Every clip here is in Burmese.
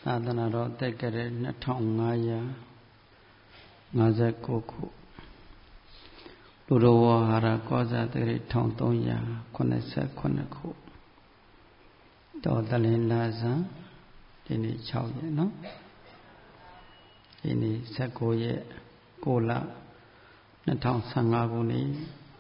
သာသနာတော်တက္ကရာ2559 ခုလူတော်ဝါရကောဇာတက္ကရာ1389 ခုတော်တလင်လာဇန်ဒီနေ့6ရက်နော်ဒီနေ့19ရက်6လ2015ခုနှစ်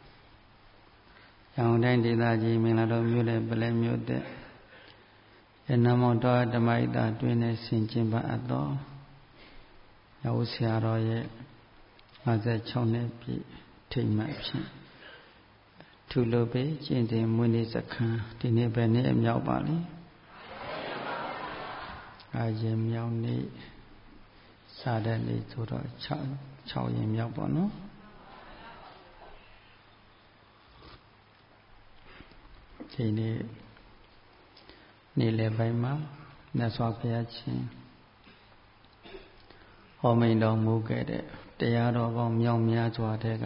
ရောင်တိုင်းဒေသကြီးမင်္ဂလာတော်မြို့နယ်ပလဲမြို့တဲ့ရဏမောင်တော်ဓမ္မဣတာတွင်နဲ့ဆင်ကျင်ပါအပ်သောရောက်ဆရာတော်ရဲ့56နှစ်ပြည့်ထိတ်မှတ်ဖြင့်ထူလို့ပဲကျင့်စဉ်မွေးနေ့စခန်းဒီနေ့ပဲနေ့အမြောက်ပါလိအာရင်မြောက်နေ့စာတဲ့နေ့ဆိုတော့6ရင်မြောက်ပါနော်ဒီနေ့နေ့လယ်ပိုင်းမှာမြတ်စွာဘုရားရှင်ဟောမိန်တော်မူခဲ့တဲ့တရားတော်ပေါင်းမြောက်များစွာတဲ့က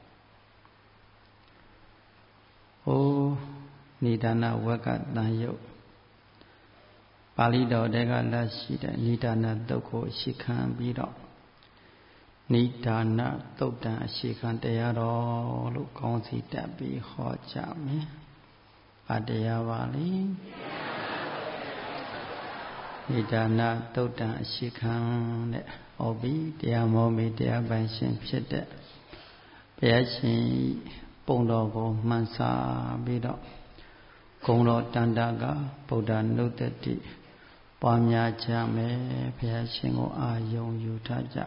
နိဒာနဝကတန်ယုတ်ပါဠိတော်တဲ့ကလက်ရှိတဲ့နိဒာနတုတ်ကိုရှိခံပြီးတော့နိဒာနတုတ်တံအရှိခံတရားတော်လို့ခေါင်းစီတက်ပြီးဟောကြမယ်။ဘာတရားပါလဲ။နိဒာနတုတ်တံအရှိခံတဲ့ဟောပြီးတရားမောမိတရားပိုင်ရှင်ဖြစ်တဲ့ဘုရားရှင်ပုံတော်ကိုမှန်စာပြီးတော့ဂုဏ်တော်တန်တာကဗုဒ္ဓနုတ္တိပွားများကြမယ်ဘုရားရှင်ကိုအာယုံယူထားကြ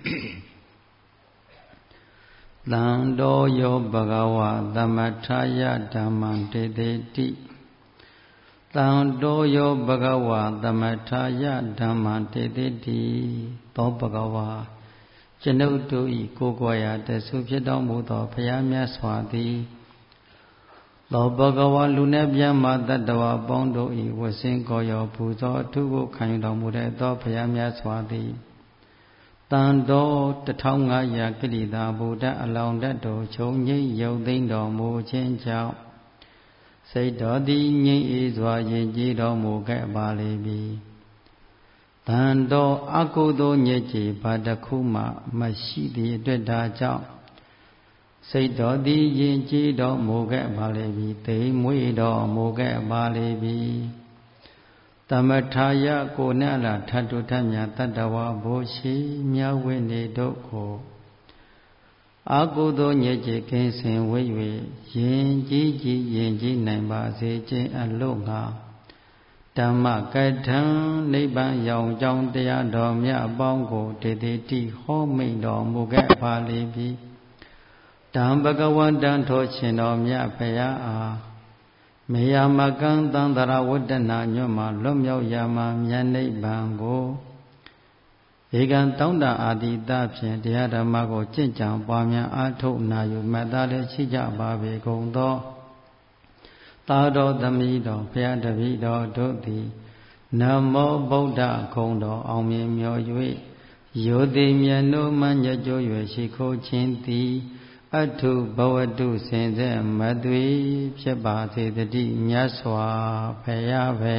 သံတော်ယောဘဂဝါသမထာယဓမ္မံတေတေတိသံတော်ယောဘဂဝါသမထာယဓမ္မံတေတေတိသောဘဂဝါကျွန်ုပ်တို့ဤကိုယ်ကိုယ်ရာတဆုဖြစ်တော်မူသောဘုရားမြတ်စွာသည်သောဘဂဝါလူနဲ့ပြမတတ္တဝါပေါင်းတို့ဤဝဆင်းကိုရောပူဇော်အထုကိုခံယူတော်မူတဲ့သောဘုရားမြတ်စွာသည်တန်တော်1500ကိရိတာဗုဒ္ဓအလောင်းတတ်တော်ခြုံငိမ့်ရုပ်သိမ်းတော်မူခြင်းကြောင့်စိတ်တော်သည်ငြိမ့်အေးစွာယဉ်ကျေးတော်မူခဲ့ပါလေပြီတန်တော်အကုသိုလ်ညစ်ကြေးဘာတစ်ခုမှမရှိသည့်အတွက်ဒါကြောင့်စိတ်တော်သည်ယဉ်ကျေးတော်မူခဲ့ပါလေပြီသိမ်မွေ့တော်မူခဲ့ပါလေပြီသမထာယကိုနဲ့လာထတုထမြတ်တတ္တဝါဘိုးရှိမြဝိနေတို့ကိုအကုသိုလ်ညစ်ကြေးကင်းစင်ဝေး၍ယဉ်ကျေးနိုင်ပါစေခြင်းအလို့ငါဓမ္မကထံနိဗ္ဗာန်ရောင်ကြောင်းတရားတော်မြတ်အပေါင်းကိုတေတေတိဟောမိန်တော်မူခဲ့ပါလေပြီတံဘဂဝန္တံထောရှင်တော်မြတ်ဖရာအားမေယမကံသံသရဝတ္တနာညွတ်မှာလွတ်မြောက်ရာမှာမြတ်နိဗ္ဗာန်ကိုဧကံတောင်းတအာတိတဖြင့်တရားဓမ္မကိုကျင့်ကြံပွားများအားထုတ်နာယူမှတ်သားလည်းရှိကြပါပေကုန်သောသာတော်သမီးတော်ဘုရားတပည့်တော်တို့သည်နမောဗုဒ္ဓဂုဏ်တော်အောင်မြင်မြော်၍ယောတိမြတ်နိုးမှညကြိုး၍ရှိခိုးခြင်းသည်အထုဘဝတုစင်ဆက်မသွေဖြစ်ပါစေတည်းမြတ်စွာဘုရားချ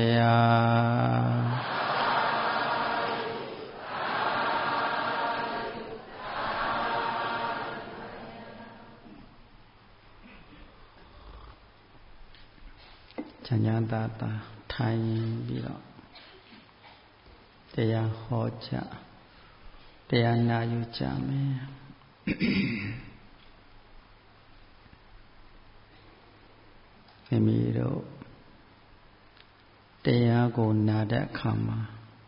မ်းသာသာထိုင်ပြီးတော့တရားဟောကြတရားနာယူကြမယ်မိမိတို့တရားကိုနာတဲ့အခါမှာ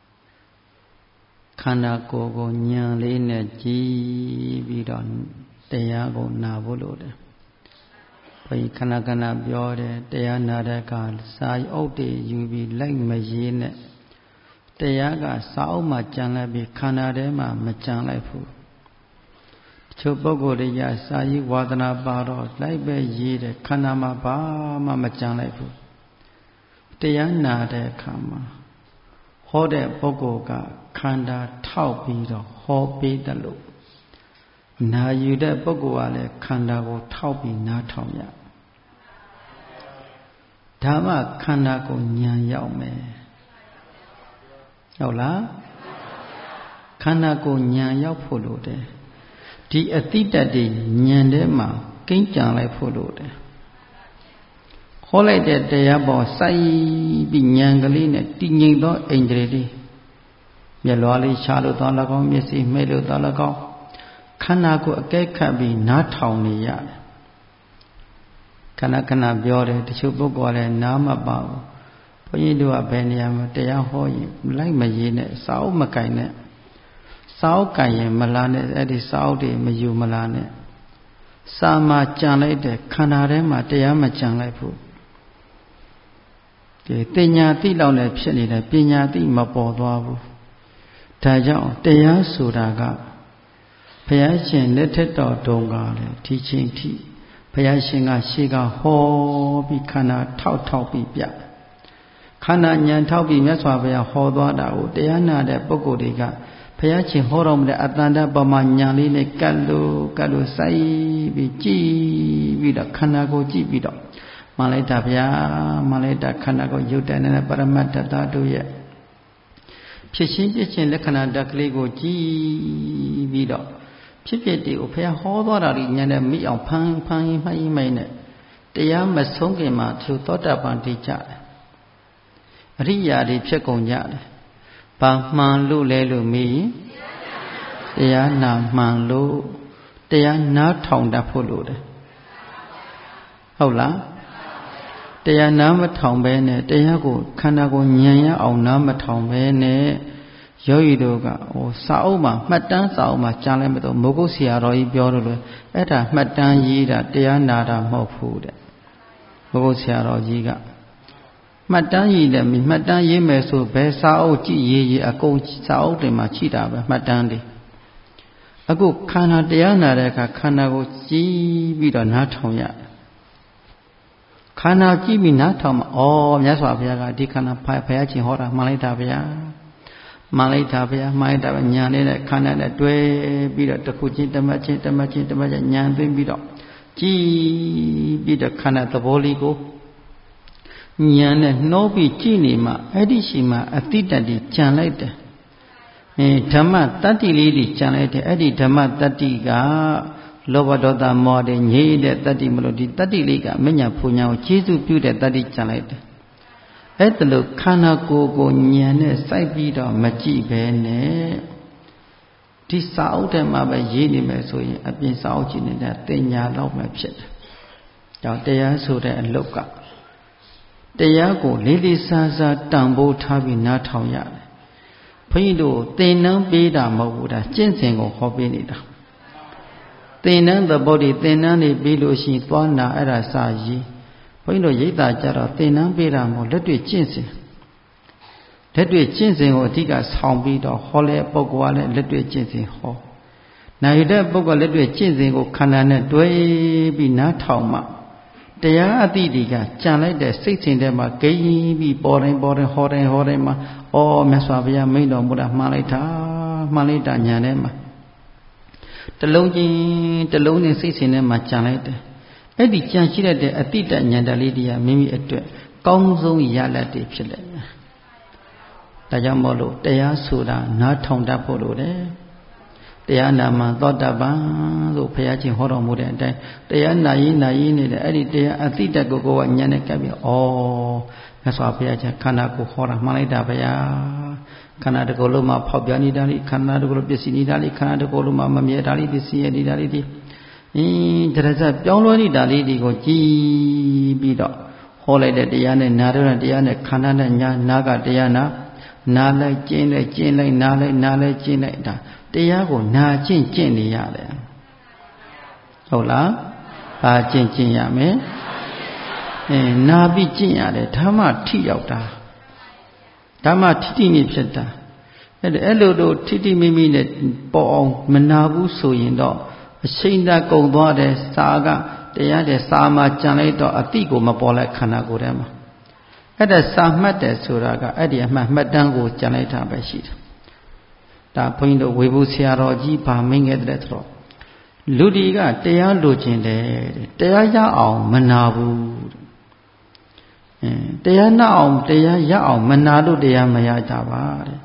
ခန္ဓာကိုယ်ကိုဉာဏ်လေးနဲ့ကြည့်ပြီးတော့တရားကိုနာဖို့လိုတယ်ဘုရားခဏပြောတယ်တရားနာတဲ့အခါစာအုပ်တွေယူပြီးလိုက်မရေးနဲ့တရားကစာအုပ်မှာကြံလိုက်ပြီးခန္ဓာထဲမှာမကြံလိုက်ဘူးတချို့ပုဂ္ဂိုလ်တွေကစာရေးဝါသနာပါတော့လိုက်ပဲရေးတယ်ခန္ဓာမှာဘာမှမကြံလိုက်ဘူးတရားနာတဲ့အခါမှာဟောတဲ့ပုဂ္ဂိုလ်ကခန္ဓာထောက်ပြီးတော့ဟောပေးတယ်လို့နာယူတဲ့ပုဂ္ဂိုလ်ကလည်းခန္ဓာကိုထောက်ပြီးနားထောင်ရဒါမှခန္ဓာကိုဉာဏ်ရောက်မယ်ဟုတ်လားခန္ဓာကိုယ်ဉာဏ်ရောက်ဖို့လိုတယ်ဒီအတိတ္တတွေဉာဏ်ထဲမှာကိန်းကြံလိုက်ဖို့လိုတယ်ဟောလိုက်တဲ့တရားပေါ်စိုက်ပြီးဉာဏ်ကလေးနဲ့တည်ငြိမ်သောအိန္ဒြေလေးမျက်လွှာလေးရှားလို့သွား၎င်းမျက်စိမှိတ်လို့သွား၎င်းခန္ဓာကိုယ်အကဲခတ်ပြီးနားထောင်နေရတယ်ခဏခဏပြောတယ်တချို့ပုဂ္ဂိုလ်ကလည်းနားမပါဘူးဘုန်းကြီးတို့ကဘယ်နေရာမှာတရားဟောရင်လိုက်မရေးနဲ့စာအုပ်မကင်နဲ့စာအုပ်ကင်ရင်မလာနဲ့အဲ့ဒီစာအုပ်တွေမယူမလာနဲ့စာမှာကြံလိုက်တဲ့ခန္ဓာထဲမှာတရားမကြံလိုက်ဘူးဒီတင်ညာတိလောက်နဲ့ဖြစ်နေတယ်ပညာတိမပေါ်သွားဘူးဒါကြောင့်တရားဆိုတာကဘုရားရှင်လက်ထက်တော်တုန်းကလည်းဒီချိန်ထိဘုရားရှင်ကရှေ့ကဟောပြီးခန္ဓာထောက်ပြီးပြခန္ဓာဉာဏ်ထောက်ပြီးမြတ်စွာဘုရားဟောသွားတာကိုတရားနာတဲ့ပုဂ္ဂိုလ်တွေကဘုရားရှင်ဟောတော်မူတဲ့အတ္တန္တပမာဉာဏ်လေးနဲ့ကတ်လို့စိုက်ပြီးကြည်ပြီးတော့ခန္ဓာကိုကြည့်ပြီးတော့မှန်လိုက်တာဗျာမှန်လိုက်တာခန္ဓာကိုရုပ်တဏ္ဍနဲ့ပရမတ္ထသတို့ရဲ့ဖြစ်ချင်းပြချင်းလက္ခဏာဓာတ်ကလေးကိုကြည်ပြီးတော့ဖြစ်တွေကိုဘုရားဟောသွားတာဒီဉာဏ်နဲ့မိအောင်ဖန်မှိုင်းနဲ့တရားမဆုံးခင်မှာသူသောတာပန်တည်ကြတယ်အရိယာတွေဖြစ်ကုန်ကြတယ်ဘာမှန်လို့လဲလို့မေးတရားနာမှန်လို့တရားနားထောင်တတ်ဖို့လိုတယ်ဟုတ်လားတရားနားမထောင်ပဲနဲ့တရားကိုခန္ဓာကိုဉာဏ်ရအောင်နားမထောင်ပဲနဲ့ယောဂီတို့ကစာအုပ်မှာမှတ်တမ်းစာအုပ်မှာကြားလိုက်မတော့မိုးကုတ်ဆရာတော်ကြီးပြောလို့လေအဲ့ဒါမှတ်တမ်းရေးတာတရားနာတာမဟုတ်ဘူးတဲ့မိုးကုတ်ဆရာတော်ကြီးကမှတ်တမ်းရေးတယ်မှတ်တမ်းရေးမယ်ဆိုဘယ်စာအုပ်ကြည့်ရေးအကုန်စာအုပ်တွေမှာရှိတာပဲမှတ်တမ်းတွေအခုခန္ဓာတရားနာတဲ့အခါခန္ဓာကိုကြည့်ပြီးတော့နားထောင်ရခန္ဓာကြည့်ပြီးနားထောင်မှာမြတ်စွာဘုရားကဒီခန္ဓာဘုရားရှင်ဟောတာမှန်လိုက်တာဗျာမှန်လိုက်တာဗျာမှန်လိုက်တာပဲညာနဲ့ခန္ဓာနဲ့တွဲပြီးတော့တစ်ခုချင်းတမတ်ချင်းညာသွင်းပြီးတော့ကြည်ပြီးတော့ခန္ဓာသဘောလေးကိုညာနဲ့နှောပြီးကြည်နေမှအဲ့ဒီရှိမှအတိတ္တတိကြံလိုက်တယ်ဓမ္မတတ္တိလေးတွေကြံလိုက်တယ်အဲ့ဒီဓမ္မတတ္တိကလောဘဒေါသမောဟတွေငြိတဲ့တတ္တိမလို့ဒီတတ္တိလေးကမညာဖူညာကိုကျေစုပြုတဲ့တတ္တိကြံလိုက်တယ်အဲ့ဒါလို့ခန္ဓာကိုယ်ကိုဉာဏ်နဲ့စိုက်ပြီးတော့မကြည့်ပဲနဲ့ဒီစာအုပ်ထဲမှာပဲရေးနေမယ်ဆိုရင်အပြင်စာအုပ်ကြည့်နေတာတင်ညာတော့မှဖြစ်တယ်။ဒါတရားဆိုတဲ့အလုပ်ကတရားကိုလေးလေးစားစားတန်ဖိုးထားပြီးနားထောင်ရတယ်။ဘုန်းကြီးတို့သင်္นานပေးတာမဟုတ်ဘူးဒါကျင့်စဉ်ကိုဟောပေးနေတာ။သင်္นานသဘောတွေသင်္นานနေပြီးလို့ရှိရင်သွားနာအဲ့ဒါစာရေးဘုန်းကြီးတို့ရိပ်သာကြတော့သင်္นานပေးတာမဟုတ်လက်တွေ့ကျင့်စဉ်ကိုအဓိကဆောင်ပြီးတော့ဟောလဲပုဂ္ဂိုလ်ကလည်းလက်တွေ့ကျင့်စဉ်ဟောနိုင်တဲ့ပုဂ္ဂိုလ်လက်တွေ့ကျင့်စဉ်ကိုခန္ဓာနဲ့တွဲပြီးနားထောင်မှတရားအတိတွေကကြံလိုက်တဲ့စိတ်စဉ်ထဲမှာဂိမ်းပြီးပေါ်တိုင်းဟောတိုင်းမှာမြတ်စွာဘုရားမိန့်တော်မူတာမှန်လိုက်တာညာထဲမှာတလုံးချင်းစိတ်စဉ်ထဲမှာကြံလိုက်တယ်အဲ့ဒီကြံရှိတဲ့အတိတ္တဉာဏ်တလေးတွေကမိမိအတွက်ကောင်းဆုံးရလဒ်တွေဖြစ်လိမ့်မယ်ဒါကြောင့်မို့လို့တရားဆိုတာနားထောင်တတ်ဖို့လိုတယ်တရားနာမှသောတာပန်လို့ဘုရားရှင်ဟောတော်မူတဲ့အတိုင်းတရားနာရင်နေတဲ့အဲ့ဒီတရားအတိတ္တကိုကဉာဏ်နဲ့ကပ်ပြီးမြတ်စွာဘုရားရှင်ခန္ဓာကိုဟောတာမှန်လိုက်တာဗျာခန္ဓာတစ်ခုလုံးမှာဖောက်ပြန်နေတာလိခန္ဓာတစ်ခုလုံးပစ္စည်းနေတာလိခန္ဓာတစ်ခုလုံးမှာမမြဲတာလိပစ္စည်းရနေတာလိဒီတရဇပြောင်းလဲနေတာလေးတွေကိုကြည်ပြီးတော့ဟောလိုက်တဲ့တရားနဲ့နာတဲ့တရားနဲ့ခန္ဓာနဲ့နာကတရားနာလိုက်ကျင့်လိုက်နာလိုက်ကျင့်လိုက်ဒါတရားကိုနာကျင့်နေရတယ်ဟုတ်လားဘာကျင့်ရမယ်နာပြီးကျင့်ရတယ်ဓမ္မထိရောက်တာဓမ္မထိမိဖြစ်တာအဲ့လိုတို့ထိမိမိနဲ့ပေါ်အောင်မနာဘူးဆိုရင်တော့အချိန်သာကုန်သွားတယ်စာကတရားတဲ့စာမှာကြံလိုက်တော့အတိကိုမပေါ်လိုက်ခန္ဓာကိုယ်ထဲမှာအဲ့ဒါစာမှတ်တယ်ဆိုတာကအဲ့ဒီအမှတ်တမ်းကိုကြံလိုက်တာပဲရှိတယ်ဒါဘုန်းကြီးတို့ဝေဘူးဆရာတော်ကြီးဗာမင်းခဲ့တဲ့ဆိုတော့လူဒီကတရားလိုချင်တယ်တရားရအောင်မနာဘူးတရားနာအောင်တရားရအောင်မနာလို့တရားမရကြပါတဲ့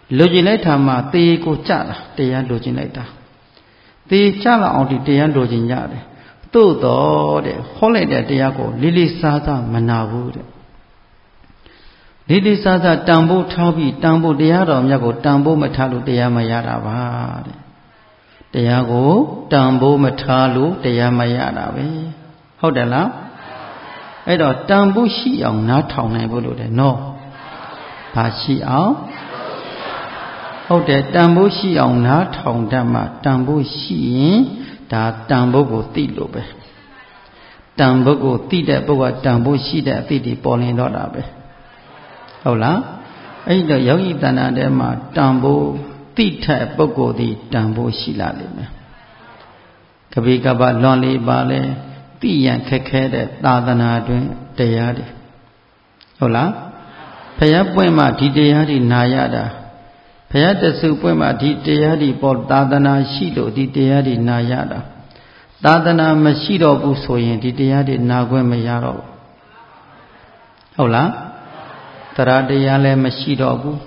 လိုချင်လိုက်တာမှတေကိုကြတာတရားလိုချင်လိုက်တာတေကြလာအောင်ဒီတရားလိုချင်ရတယ်သို့တော်တဲ့ဟောလိုက်တဲ့တရားကိုလေးလေးစားစားမနာဘူးတဲ့လေးလေးစားစားတန်ဖိုးထားပြီးတန်ဖိုးတရားတော်မြတ်ကိုတန်ဖိုးမထားလို့တရားမရတာပါတဲ့တရားကိုတန်ဖိုးမထားလို့တရားမရတာပဲဟုတ်တယ်လားအဲ့တော့တန်ဖိုးရှိအောင်နားထောင်နိုင်ဖို့လို့တယ်နော်ဘာရှိအောင်ဟုတ်တယ်တန်ဖိုးရှိအောင်နားထောင်တတ်မှတန်ဖိုးရှိရင်ဒါတန်ဖိုးကိုသိလို့ပဲတန်ဖိုးကိုသိတဲ့ပုဂ္ဂိုလ်တန်ဖိုးရှိတဲ့အသိတွေပေါ်လင်းတော့တာပဲဟုတ်လားအဲ့တော့ယောဂီတဏ္ဍာထဲမှာတန်ဖိုးသိတဲ့ပုဂ္ဂိုလ်ဒီတန်ဖိုးရှိလာလိမ့်မယ်ကပိကပလွန်လေးပါလဲသိရန်ခက်ခဲတဲ့သာသနာတွင်တရားတွေဟုတ်လားဘုရားပွင့်မှဒီတရားတွေနာရတာဘုရားတဆူပွင့်မှဒီတရားတွေပေါ်သာသနာရှိလို့ဒီတရားတွေနာရတာသာသနာမရှိတော့ဘူးဆိုရင်ဒီတရားတွေနာခွင့်မရတော့ဘူးဟုတ်လားတရားတရားလည်းမရှိတော့ဘူး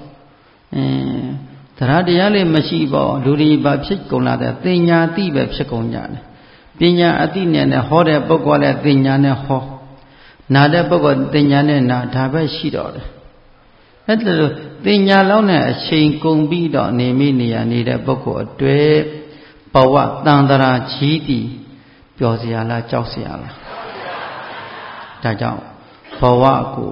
တရားတရားလည်းမရှိပေါ့လူတွေဘာဖြစ်ကုန်လာတဲ့သိညာတိပဲဖြစ်ကုန်ကြတယ်ပညာအသိနဲ့ဟောတဲ့ပုဂ္ဂိုလ်လည်းသိညာနဲ့ဟောနာတဲ့ပုဂ္ဂိုလ်သိညာနဲ့နာဒါပဲရှိတော့တယ်အဲ့ဒါလိုသိညာလောက်နဲ့အချိန်ကုန်ပြီးတော့နေမိနေရနေတဲ့ပုဂ္ဂိုလ်အတွေ့ဘဝတန်တရာကြီးတည်ပျော်စရာလားကြောက်စရာလားဒါကြောင့်ဘဝကို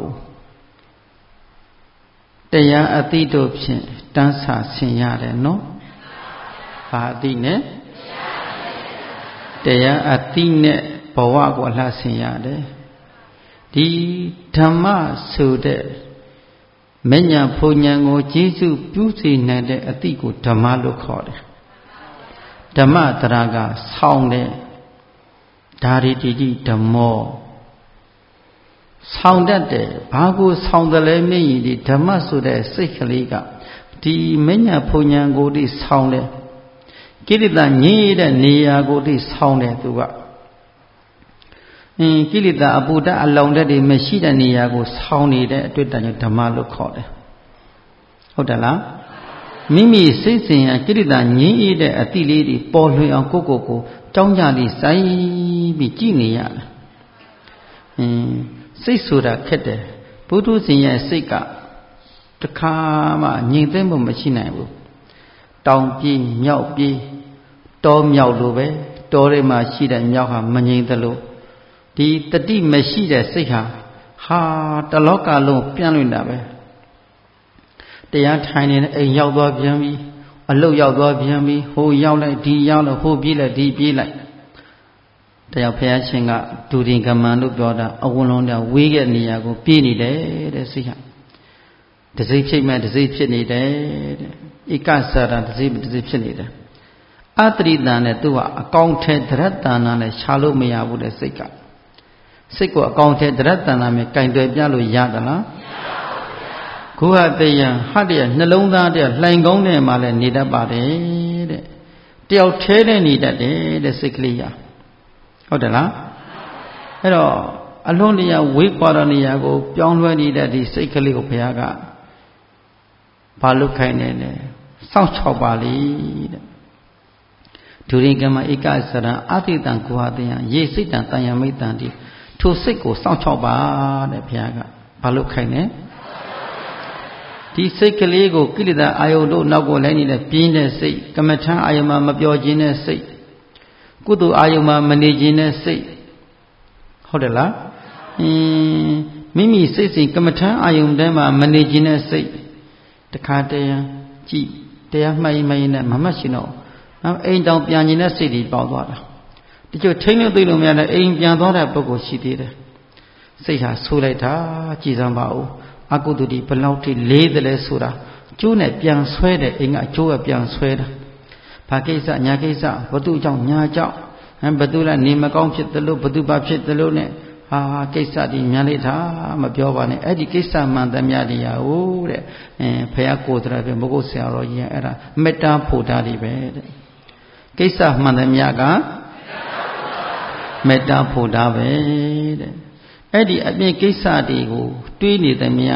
တရားအသိတို့ဖြင့်တန်းဆာဆင်ရတယ်နော်ဘာအသိနဲ့တရားအသိနဲ့ဘဝကိုအလှဆင်ရတယ်ဒီဓမ္မဆိုတဲ့မဉ္ဇဉ်ဘုံဉဏ်ကိုကျေစုပြုစေနိုင်တဲ့အသိကိုဓမ္မလို့ခေါ်တယ်ဓမ္မတရားကဆောင်းတဲ့ဒါရီတိတိဓမ္မောဆောင်းတတ်တယ်ဘာကိုဆောင်းတယ်လဲမြင်ရင်ဒီဓမ္မဆိုတဲ့စိတ်ကလေးကဒီမဉ္ဇဉ်ဘုံဉဏ်ကိုဒီဆောင်းတယ်ကိလေသာငြိမ်းတဲ့နေရာကိုဒီဆောင်းတယ်သူကကိလေသာအပူဓာတ်အလောင်ဓာတ်တွေမရှိတဲ့နေရာကိုဆောင်းနေတဲ့အတွေ့အကြုံဓမ္မလို့ခေါ်တယ်ဟုတ်တယ်လားမိမိစိတ်စဉ်ရကိလေသာငြိမ်းတဲ့အတိလေးတွေပေါ်လွင်အောင်ကိုကြောင်းကြလေးစိုင်းပြီးကြည့်နေရတယ်စိတ်ဆိုတာခက်တယ်ဘုဒ္ဓရှင်ရဲ့စိတ်ကတခါမှငြိမ်သက်မှုမရှိနိုင်ဘူးတောင်ပြေးမြောက်ပြေးတောမြောက်လိုပဲတောထဲမှာရှိတဲ့မြောက်ဟာမငြိမ်သလိုဒီတတိမရှိတဲ့စိတ်ဟာတလောကလုံးပြန့်လွင့်တာပဲတရားထိုင်နေတဲ့အိမ်ရောက်သွားပြန်ပြီအလုတ်ရောက်သွားပြန်ပြီဟိုရောက်လိုက်ဒီရောက်လို့ဟိုပြေးလိုက်ဒီပြေးလိုက်တရားဘုရားရှင်ကဒုရင်ကမန်လို့ပြောတာအဝန်းလုံးတဲ့ဝေးတဲ့နေရာကိုပြေးနေတယ်တဲ့စိတ်ဟာတစိမ့်ဖြစ်မဲ့တစိမ့်ဖြစ်နေတယ်တဲ့ဧကဆရာတစိမ့်ဖြစ်နေတယ်အတ္တိတန်နဲ့သူကအကောင်ထဲဒရတ္တနာနဲ့ရှားလို့မရဘူးတဲ့စိတ်ကစိတ်ကိုအကောင်ထဲဒရတ္တနာနဲ့ကင်တွယ်ပြလို့ရသလားခုဟတယံဟတ်တဲ့နှလုံးသားတဲ့လှိုင်ကောင်းတဲ့မှာလည်းနေတတ်ပါတယ်တဲ့တယောက်ထဲနဲ့နေတတ်တယ်တဲ့စိတ်ကလေးရဟုတ်တယ်လားအဲ့တော့အလွန်တရာဝေးကွာတဲ့နေရာကိုပြောင်းလဲနေတဲ့ဒီစိတ်ကလေးကိုဘုရားကဘာလို့ခိုင်းနေလဲစောင့်ချောက်ပါလေတဲ့ဒုရိကမဧကစရံအတိတံကုဟတယံရေစိတ်တံတယံမိတံတိထိုစိတ်ကိုစောင့်ချောက်ပါတဲ့ဘုရားကဘာလို့ခိုင်းလဲဒီစိတ်ကလေးကိုကိလေသာအာယုတို့နောက်ကိုလိုက်နေတဲ့ပြင်းတဲ့စိတ်ကမ္မထံအာယုမှာမပြောခြင်းတဲ့စိတ်ကုသိုလ်အာယုမှာမနေခြင်းတဲ့စိတ်ဟုတ်တယ်လားမိမိစိတ်စဉ်ကမ္မထံအာယုထဲမှာမနေခြင်းတဲ့စိတ်တခါတည်းကြည်တရားမှတ်ရင်နဲ့မမှတ်ရှင်တော့အိမ်တောင်ပြန်ခြင်းတဲ့စိတ်တွေပေါက်သွားတာတချို့ထိမ့်လို့သိလို့မရတဲ့အိမ်ပြန်သွားတဲ့ပုဂ္ဂိုလ်ရှိသေးတယ်စိတ်ဟာဆိုးလိုက်တာကြည်စမ်းပါဦးအကုသိုလ်ဒီဘလောက်ထိလေးတယ်လဲဆိုတာကျိုးနဲ့ပြန်ဆွဲတယ်အိမ်ကအကျိုးကပြန်ဆွဲတာဘာကိစ္စညာကိစ္စဘသူကြောင့်ညာကြောင့်ဘသူလည်းနေမကောင်းဖြစ်တယ်လို့ဘသူဘာဖြစ်တယ်လို့ ਨੇ ဟာကိစ္စဒီမြန်လိုက်တာမပြောပါနဲ့အဲ့ဒီကိစ္စမှန်သမျှတရားဟုတ်တဲ့ဖះကိုယ်တော်ပြင်ဘုဂုဆရာတော်ကြီးအဲ့ဒါမေတ္တာဖို့တာတွေပဲတဲ့ကိစ္စမှန်သမျှကမေတ္တာဖို့တာပဲတဲ့အဲ့ဒီအပြင်ကိစ္စတွေကိုတွေးနေသမျှ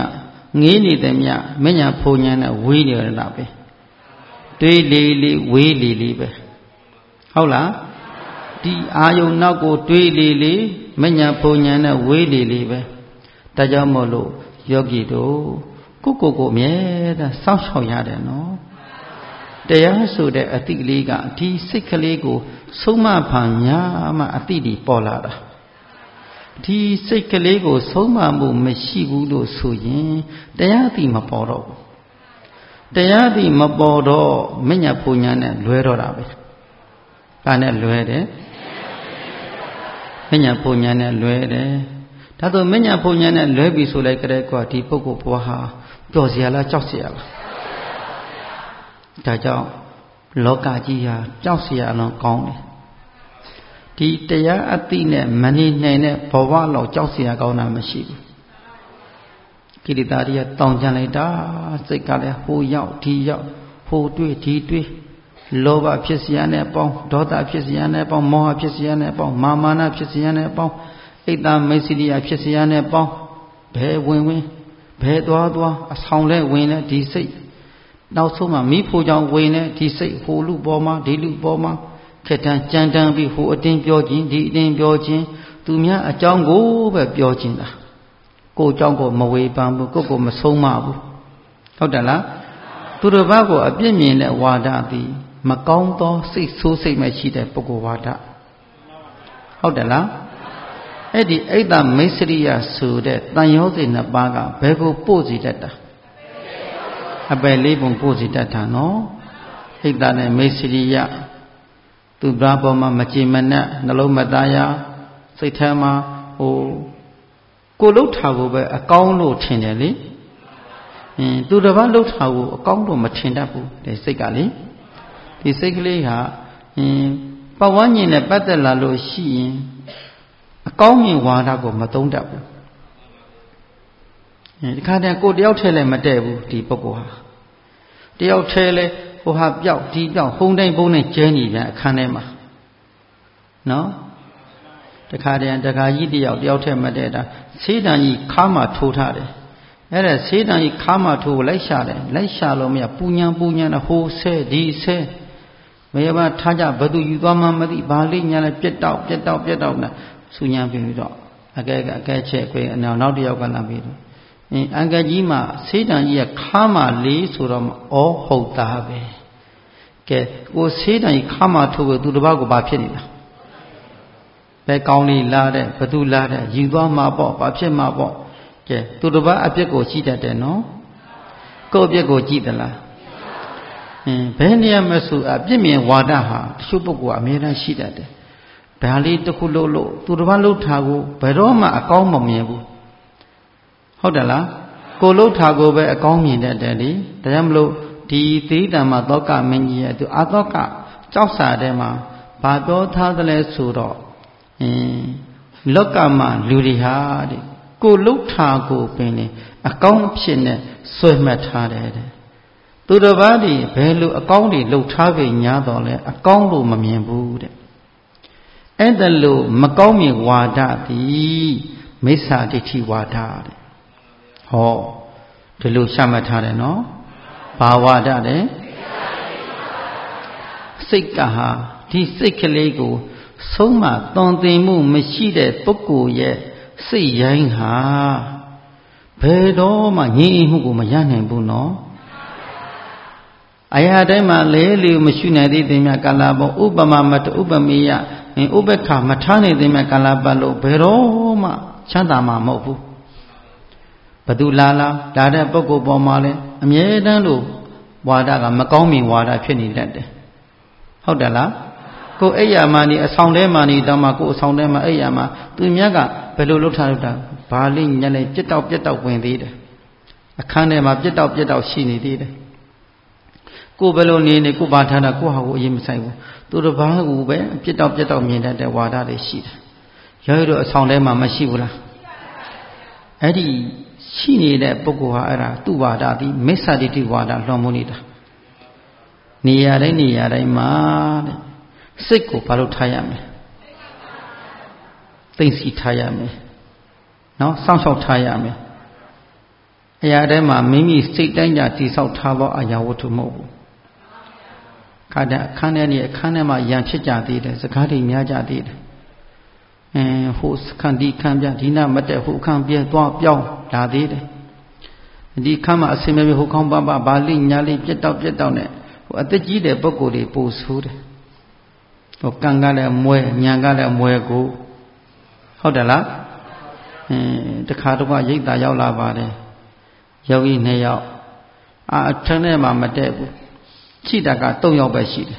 nghĩ đi tới mẹ mấy nhà phu nhân là quý điều là bé tuy lì quý lì bé hậu là đi ai dùng nó cô tuy lì mấy nhà phu nhân là quý lì bé ta cho một lộ yogi đó cô mẹ ta sao sao nhà đấy nóတရားဆိုတဲ့အတိကလေးကဒီစိတ်ကလေးကိုဆုံးမဖန်ညာမှအတိဒီပေါ်လာတာဒီစိတ်ကလေးကိုဆုံးမမှုမရှိဘူးလို့ဆိုရင်တရားအတိမပေါ်တော့ဘူးတရားအတိမပေါ်တော့မညာပူညာနဲ့လွဲတော့တာပဲဒါနဲ့လွဲတယ်မညာပူညာနဲ့လွဲတယ်ဒါဆိုမညာပူညာနဲ့လွဲပြီဆိုလိုက်ကြတဲ့ကွာဒီပုဂ္ဂိုလ်ဘဝဟာပျော်စရာလားကြောက်စရာလားဒါကြောင့်လောကကြီးဟာကြောက်စရာအလွန်ကောင်းတယ်ဒီတရားအသိနဲ့မနေနိုင်တဲ့ဘဝလောက်ကြောက်စရာကောင်းတာမရှိဘူးကိလေသာတွေကတောင်းကြလိုက်တာစိတ်ကလည်းဟိုရောက်ဒီရောက်ဟိုတွေ့ဒီတွေ့လောဘဖြစ်စရာနဲ့ပေါင်းဒေါသဖြစ်စရာနဲ့ပေါင်းမောဟဖြစ်စရာနဲ့ပေါင်းမာနဖြစ်စရာနဲ့ပေါင်းအိတ်တမိတ်စီရိယဖြစ်စရာနဲ့ပေါင်းဘယ်ဝင်ဘယ်သွားအဆောင်လဲဝင်လဲဒီစိတ်နောက်ဆုံးမှမိဖို့ကြောင့်ဝင်နေဒီစိတ်ဟိုလူပေါ်မှာဒီလူပေါ်မှာခက်တန်းကြမ်းတမ်းပြီးဟိုအတင်းပြောခြင်းဒီအတင်းပြောခြင်းသူများအကြောင်းကိုပဲပြောခြင်းတာကိုယ်အကြောင်းကိုမဝေဖန်ဘူးကိုယ်မဆုံးမဘူးဟုတ်တယ်လားသူတစ်ပါးကိုအပြစ်မြင်တဲ့ဝါဒသည်မကောင်းသောစိတ်ဆိုးစိတ်မဲ့ရှိတဲ့ပုဂ္ဂိုလ်ဝါဒဟုတ်တယ်လားအဲ့ဒီအိတ်တမိတ်စရိယဆိုတဲ့တန်ရောစိတ်နှစ်ပါးကဘယ်ကိုပို့စီတတ်တာအပယ်လေးပုံပို့စီတတ်တာနော်ဣဒ္ဓနဲ့မေစရိယသူ့ဘာပေါ်မှာမကြည်မနှက်နှလုံးမသားရစိတ်ထဲမှာကိုလှုပ်ထားကိုပဲအကောင်းလို့ထင်တယ်လေသူတစ်ပါးလှုပ်ထားကိုအကောင်းလို့မထင်တတ်ဘူးဒီစိတ်ကလေဒီစိတ်ကလေးဟာပတ်ဝန်းကျင်နဲ့ပတ်သက်လာလို့ရှိရင်အကောင်းမြင်ဝါဒကိုမသုံးတတ်ဘူးဒီခါတည်းကိုတယောက်ထဲလည်းမတည့်ဘူးဒီပုဂ္ဂိုလ်ဟာတယောက်ထဲလဲဟိုဟာပြောက်ဒီပြောက်ဟုံတိုင်းပုံနဲ့ကျဲနေပြန်အခန်းထဲမှာနော်တခါတည်းတခါကြီးတယောက်ထဲမတည့်တာဆေးတန်ကြီးခါမှထိုးထားတယ်အဲ့ဒါဆေးတန်ကြီးခါမှထိုးလိုက်ရှာတယ်လိုက်ရှာလို့မရပူညာဟိုဆဲဒီဆဲမရပါထားကြဘသူယူသွားမှမသိဘာလေးညာလဲပြက်တောက်နဲ့ဆူညာပြီးတော့အကဲချက်ခွေနောက်တယောက်ကလာပြီးတော့အင်္ဂကြီးမှာဆေးတန်ကြီးကခါမှလေးဆိုတော့ဩဟုတ်သားပဲကဲကိုဆေးတန်ကြီးခါမှထိုးလို့သူတစ်ပါးကိုဘာဖြစ်နေတာဘယ်ကောင်းလေးလာတဲ့ဘသူလာတဲ့ယူသွားမှာပေါ့ဘာဖြစ်မှာပေါ့ကဲသူတစ်ပါးအပြစ်ကိုကြည့်တတ်တယ်နော်ကိုယ့်အပြစ်ကိုကြည့်သလားဘယ်နေရာမှာဆိုအပြစ်မြင်ဝါဒဟာတချို့ပုဂ္ဂိုလ်ကအမြဲတမ်းရှိတတ်တယ်ဘာလေးတစ်ခုလို့သူတစ်ပါးလှုပ်ထားကိုဘယ်တော့မှအကောင်းမမြင်ဘူးဟုတ်တယ်လားကိုလှုပ်ထားကိုပဲအကောင်းမြင်တတ်တယ်လေဒါကြောင့်မလို့ဒီသီတံမှာသောကမင်းကြီးရဲ့သူအသောကကြောက်စာထဲမှာဘာပြောထားသလဲဆိုတော့လောကမှာလူတွေဟာတဲ့ကိုလှုပ်ထားကိုပင်လေအကောင်းဖြစ်နေဆွဲမှတ်ထားတယ်တဲ့သူတစ်ပါးဒီဘယ်လိုအကောင်းတွေလှုပ်ထားပေညာတော့လဲအကောင်းလို့မမြင်ဘူးတဲ့အဲ့ဒါလို့မကောင်းမြင်ဝါဒသည်မိစ္ဆာဒိဋ္ဌိဝါဒတဲ့ဟောဒီလိုရှမှတ်ထားတယ်နော်ဘာဝါဒတဲ့စိတ်ကဟာဒီစိတ်ကလေးကိုဆုံးမသွန်သင်မှုမရှိတဲ့ပုဂ္ဂိုလ်ရဲ့စိတ်ရိုင်းဟာဘယ်တော့မှငြိမ်မှုကိုမရနိုင်ဘူးနော်အရာတိုင်းမှာလဲလေမရှိနိုင်သေးတဲ့မြတ်ကာလပေါ်ဥပမာမတဥပမေယဥပ္ပခမထားနေတဲ့မြတ်ကာလပတ်လို့ဘယ်တော့မှချမ်းသာမှာမဟုတ်ဘူးဘသူလာတဲ့ပုဂ္ဂိုလ်ပေါ်မှာလဲအမြဲတမ်းလို့ဝါဒကမကောင်းမြင်ဝါဒဖြစ်နေတတ်တယ်ဟုတ်တယ်လားကိုအိယာမာနေအဆောင်ထဲမှာနေတော့မှကိုအဆောင်ထဲမှာအိယာမာသူမြတ်ကဘယ်လိုလုပ်ထားလို့တာဘာလိညက်လဲပြက်တောက်ဝင်သေးတယ်အခန်းထဲမှာပြက်တောက်ရှိနေသေးတယ်ကိုဘယ်လိုနေကိုဘာထားတာကိုဟာကိုအရင်မဆိုင်ဘူးသူတစ်ပါးကပဲပြက်တောက်မြင်တတ်တဲ့ဝါဒတွေရှိတယ်ရောရတို့အဆောင်ထဲမှာမရှိဘူးလားအဲ့ဒီရှိနေတဲ့ပုဂ္ဂိုလ်ဟာအဲ့ဒါသူ့ဝါဒသည်မိစ္ဆာဒိဋ္ဌိဝါဒလွန်မိုးနေတာနေရာတိုင်းမှာတဲ့စိတ်ကိုဘာလို့ထားရမလဲသိသိထားရမယ်နော်စောင့်ရှောက်ထားရမယ်အရာထဲမှာမိမိစိတ်တိုင်းကြတိဆောက်ထားသောအရာဝတ္ထုမဟုတ်ဘူးခါတဲ့အခန်းထဲနဲ့အခန်းထဲမှာယံဖြစ်ကြသေးတယ်စကားတွေများကြသေးတယ်ဟိုခန်းဒီခန်းပြဒီနာမတက်ဟိုခန်းပြဲသွားပြောင်းလာသေးတယ်ဒီခန်းမှာအစင်မဲ့ဟိုခေါင်းပပဘာလိညာလိပြက်တောက်နဲ့ဟိုအသက်ကြီးတဲ့ပုဂ္ဂိုလ်တွေပို့ဆိုးတယ်ဟိုကံကလည်းမွဲညာကလည်းမွဲကိုဟုတ်တယ်လားတခါတော့ရိတ်တာရောက်လာပါတယ်ယောဂီ2ယောက်အထက်ထဲမှာမတက်ဘူးချိတာက3ယောက်ပဲရှိတယ်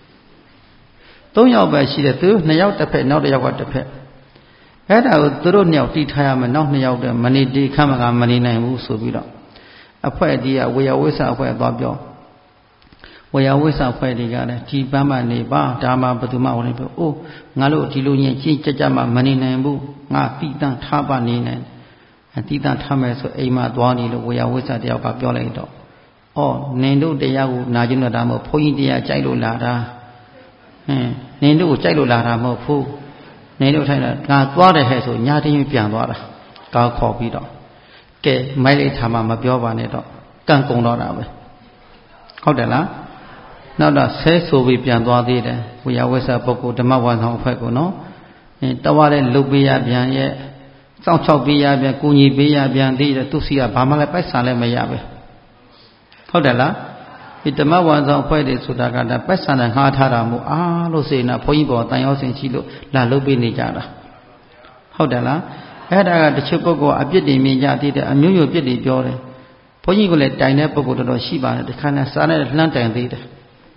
3ယောက်ပဲရှိတယ်သူ2ယောက်တစ်ဖက်နောက်1ယောက်ကတစ်ဖက်အဲ့ဒါကိုသူတို့2ယောက်တီးထားရမယ်နောက်2ယောက်တည်းမနေဒီခမ်းမကမနေနိုင်ဘူးဆိုပြီးတော့အဖွဲ့ဒီကဝေယဝိဆအဖွဲ့သွားပြောဝေယဝိဆအဖွဲ့တွေကလည်းဒီပန်းမနေပါဒါမှဘယ်သူမှဝင်ပြောအိုးငါတို့ဒီလိုညင်ချင်းကြမှမနေနိုင်ဘူးငါတိတန်းထားပါနေနိုင်တိတန်းထားမယ်ဆိုအိမ်မှာသွားနေလို့ဝေယဝိဆတယောက်ကပြောလိုက်တော့အော်နင်တို့တရားကိုနာကျင်တော့ဒါမဟုတ်ဘုန်းကြီးတရားကြိုက်လို့လာတာနင်တို့ကိုကြိုက်လို့လာတာမဟုတ်ဘူးနင်တို့ထိုင်တာငါသွားတယ်ဟဲ့ဆိုညာတင်းပြန်သွားတာကောက်ခေါ်ပြီးတော့ကဲမိုက်လိုက်ထားမှမပြောပါနဲ့တော့ကန့်ကုံတော့တာပဲဟုတ်တယ်လားနောက်တော့ဆဲဆိုပြီးပြန်သွားသေးတယ်ဝိယဝိဆပုဂ္ဂိုလ်ဓမ္မဝါဆောင်အဖွဲ့ကိုနော်တဝါတဲ့လုတ်ပေးရပြန်ရဲ့စောင့်ချောက်ပေးရပြန်ကူညီပေးရပြန်သေးတယ်သူစီကဘာမှလည်းပိုက်ဆံလည်းမရပဲဟုတ်တယ်လားဒီဓမ္မဝါဆောင်အဖွဲ့တွေဆိုတာကဒါပိုက်ဆံနဲ့ငှားထားတာမို့အားလို့စေနာဘုန်းကြီးပေါ်တန်ရောစင်ရှိလို့လာလုတ်ပေးနေကြတာဟုတ်တယ်လားအဲ့ဒါကတချို့ပုဂ္ဂိုလ်အပြစ်တွေမြင်ကြသေးတယ်အမျိုးမျိုးပြစ်တွေပြောတယ်ဘုန်းကြီးကလည်းတိုင်တဲ့ပုဂ္ဂိုလ်တော်ရှိပါတယ်တခါနဲ့စားနဲ့လှမ်းတိုင်သေးတယ်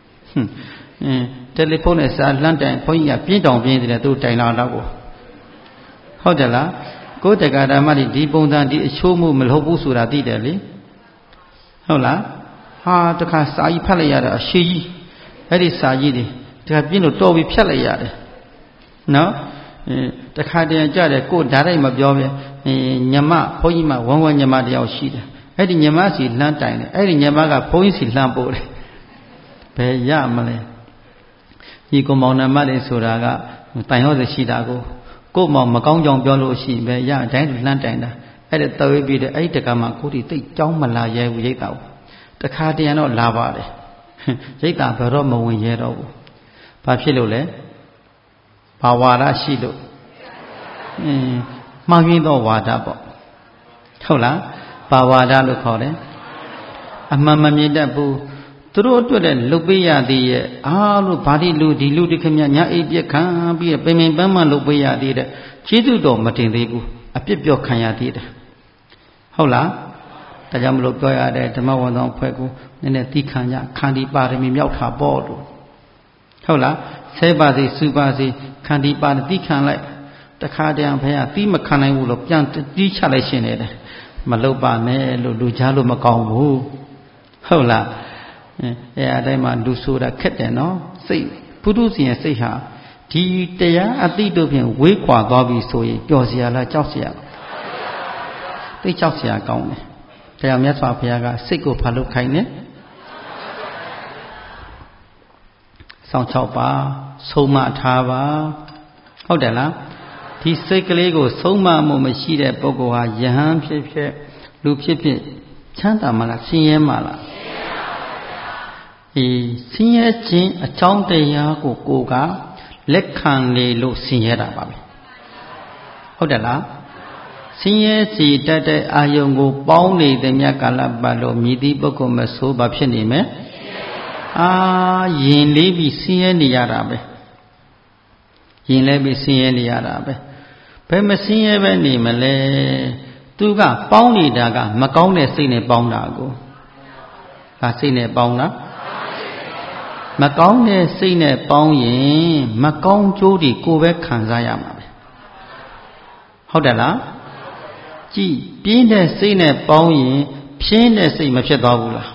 တယ်လီဖုန်းနဲ့စားလှမ်းတိုင်ဘုန်းကြီးကပြင်းတောင်ပြင်းသေးတယ်သူတိုင်လာတော့ကိုဟုတ်တယ်လားကိုယ်တက္ကဓမ္မဒီပုံစံဒီအချိုးမှုမဟုတ်ဘူးဆိုတာသိတယ်လေဟုတ်လားဟာတခါစာကြီးဖတ်လိုက်ရတာအရှိကြီးအဲ့ဒီစာကြီးတွေတခါပြင်းလို့တော်ပြီးဖြတ်လိုက်ရတယ်နော်တခါတည်းကြတယ်ကိုဓာတ်ရိုက်မပြောပဲညမဘုန်းကြီးမဝမ်းညမတယောက်ရှိတယ်အဲ့ဒီညမစီလှမ်းတိုင်တယ်အဲ့ဒီညမကဘုန်းကြီးစီလှမ်းပို့တယ်ဘယ်ရမလဲဒီကောင်မောင်နှမတွေဆိုတာကတိုင်ရောစရှိတာကိုမောင်မကောင်းကြောင်ပြောလို့ရှိပဲရအတိုင်းလှမ်းတိုင်တာအဲ့ဒါတော်ပြီးတဲ့အဲ့ဒီတကမှာကိုဒီတိတ်ကြောင်းမလာရဲဘူးရိတ်တာတခါတည်းတော့လာပါတယ်ရိတ်တာဘယ်တော့မဝင်ရဲတော့ဘူးဘာဖြစ်လို့လဲဘာဝါဒရှိလို့မှောင်ရင်းသောဝါဒပေါ့ဟုတ်လားဘာဝါဒလို့ခေါ်တယ်အမှန်မမြင်တတ်ဘူးသူတို့အတွက်လည်းလုတ်ပေးရသေးရဲ့အားလို့ဘာဒီလူဒီလူဒီခမညာအိပ်ပြက်ခံပြီးပင်ပင်ပန်းပန်းလုတ်ပေးရသေးတဲ့ကျေးဇူးတော်မတင်သေးဘူးအပြစ်ပြောခံရသေးတယ်ဟုတ်လားဒါကြောင့်မလို့ပြောရတဲ့ဓမ္မဝန်ဆောင်အဖွဲ့ကိုနည်းနည်းသီးခံကြခန္တီပါရမီမြောက်တာပေါ့လို့ဟုတ်လားဆဲပါစေစူပါစေခန္တီပါသီးခံလိုက်တခါတည်းဘုရားသီးမခံနိုင်ဘူးလို့ပြန်တီးချလိုက်ရှင်နေတယ်မလုတ်ပါနဲ့လို့လူကြားလို့မကောင်းဘူးဟုတ်လားအဲ့အတိုင်းမှာလူဆိုတာခက်တယ်နော်စိတ်ပုထုဇဉ်ရဲ့စိတ်ဟာဒီတရားအတိတို့ဖြင့်ဝေးကွာသွားပြီဆိုရင်ပျော်စရာလားကြောက်စရာသိကြောက်စရာကောင်းတယ်တရားမြတ်စွာဘုရားကစိတ်ကိုဖာလုခိုင်းတယ်စောင့်ချောက်ပါဆုံးမထားပါဟုတ်တယ်လားဒီစိတ်ကလေးကိုဆုံးမမှုမရှိတဲ့ပုဂ္ဂိုလ်ဟာယဟန်ဖြစ်ဖြစ်လူဖြစ်ဖြစ်ချမ်းသာမလားဆင်းရဲမလားဆင်းရဲခြင်းအကြောင်းတရားကိုကလက်ခံလေလို့ဆင်းရဲတာပါပဲဟုတ်တယ်လားဆင်းရဲစီတတ်တဲ့အာယုံကိုပေါင်းနေတဲ့မြတ်ကာလပတ်လို့မြည်သည့်ပုဂ္ဂိုလ်မဆိုးဘာဖြစ်နေမယ်ရင်လေးပြီးဆင်းရဲနေရတာပဲရင်လေးပြီးဆင်းရဲနေရတာပဲဘယ်မဆင်းရဲပဲနေမလဲသူကပေါင်းနေတာကမကောင်းတဲ့စိတ်နဲ့ပေါင်းတာကိုစိတ်နဲ့ပေါင်းတာမကောင်းတဲ့စိတ်နဲ့ပေါင်းရင်မကောင်းကျိုးတွေကိုပဲခံစားရမှာပဲဟုတ်တယ်လားကြည်ပြင်းတဲ့စိတ်နဲ့ပေါင်းရင်ဖြင်းတဲ့စိတ်မဖြစ်သွားဘူးလား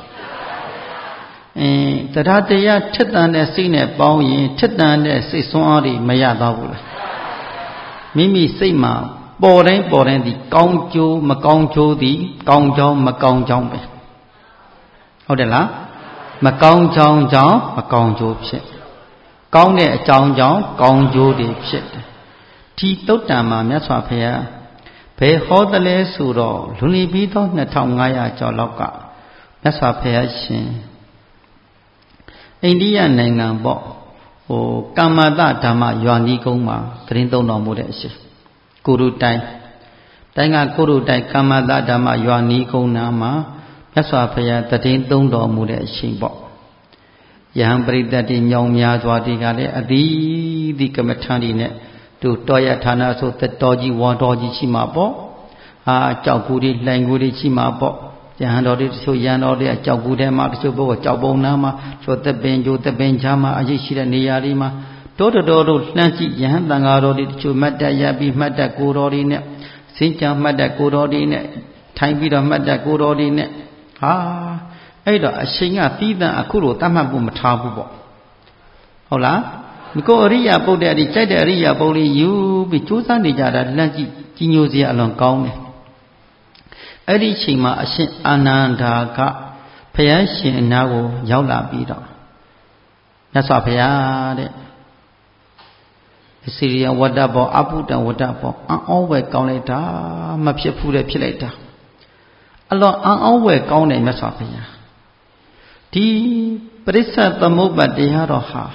တရားတရားထက်သန်တဲ့စိတ်နဲ့ပေါင်းရင်ထက်သန်တဲ့စိတ်ဆွမ်းအားတွေမရသွားဘူးလားမိမိစိတ်မှာပေါ်တိုင်းဒီကောင်းကျိုးမကောင်းကျိုးသည်ကောင်းကြောင်းမကောင်းကြောင်းပဲဟုတ်တယ်လားမကောင်းကြောင်းကြောင့်မကောင်းကျိုးဖြစ်ကောင်းတဲ့အကြောင်းကြောင့်ကောင်းကျိုးတွေဖြစ်တယ်ဒီတုတ်တံမှာမြတ်စွာဘုရားဘယ်ဟောတယ်လဲဆိုတော့လူလီပြီးတော့2500ကျော်လောက်ကမြတ်စွာဘုရားရှင်အိန္ဒိယနိုင်ငံပေါ့ကာမတဓမ္မရွာနီးကုန်းမှာသရင်သုံးတော်မူတဲ့အရှင်ကိုရုတိုင်းကကိုရုတိုင်းကာမတဓမ္မရွာနီးကုန်းနာမှာမြတ်စွာဘုရားသရင်သုံးတော်မူတဲ့အရှင်ပေါ့ယဟန်ပရိသတ်တိမြောင်များစွာဒီကလည်းအသီးသီးကမ္မထံဒီနဲ့တို့တော်ရဌာနဆိုသက်တော်ကြီးဝါတော်ကြီးရှိမှာပေါ့ကြောက်ကူတွေလှိုင်ကူတွေရှိမှာပေါ့ယဟန်တော်တွေတချို့ယဟန်တော်တွေကကြောက်ကူထဲမှာတချို့ဘုရားကြောက်ပုံနာမှာတချို့သက်ပင်ကျိုးသက်ပင်ချာမှာအရေးရှိတဲ့နေရာတွေမှာတောတော်တို့လှမ်းကြည့်ယဟန်တန်ဃာတော်တွေတချို့မှတ်တတ်ရပြီးမှတ်တတ်ကိုတော်တွေနဲ့စင်ကြမှတ်တတ်ကိုတော်တွေနဲ့ထိုင်ပြီးတော့မှတ်တတ်ကိုတော်တွေနဲ့အဲ့တော့အရှင်ကသီးသန့်အခုလိုတတ်မှတ်ဖို့မထားဘူးပေါ့ဟုတ်လားကိုအရိယာပုဒ်တဲ့အဒီကြိုက်တဲ့အရိယာပုဒ်လေးယူပြီးကြိုးစားနေကြတာလန့်ကြည့်ကြီးညိုစရာအလွန်ကောင်းတယ်အဲ့ဒီအချိန်မှာအရှင်အာနန္ဒာကဘုရားရှင်အနားကိုရောက်လာပြီးတော့မြတ်စွာဘုရားတဲ့စီရိယဝတ္တဘောအပုတ္တဝတ္တဘောအောဝဲကောင်းလိုက်တာမဖြစ်ဘူးတဲ့ဖြစ်လိုက်တာအလွန်အောဝဲကောင်းတယ်မြတ်စွာဘုရားဒီပရိစ္ဆသမုပ္ပါတရားတော်ဟာ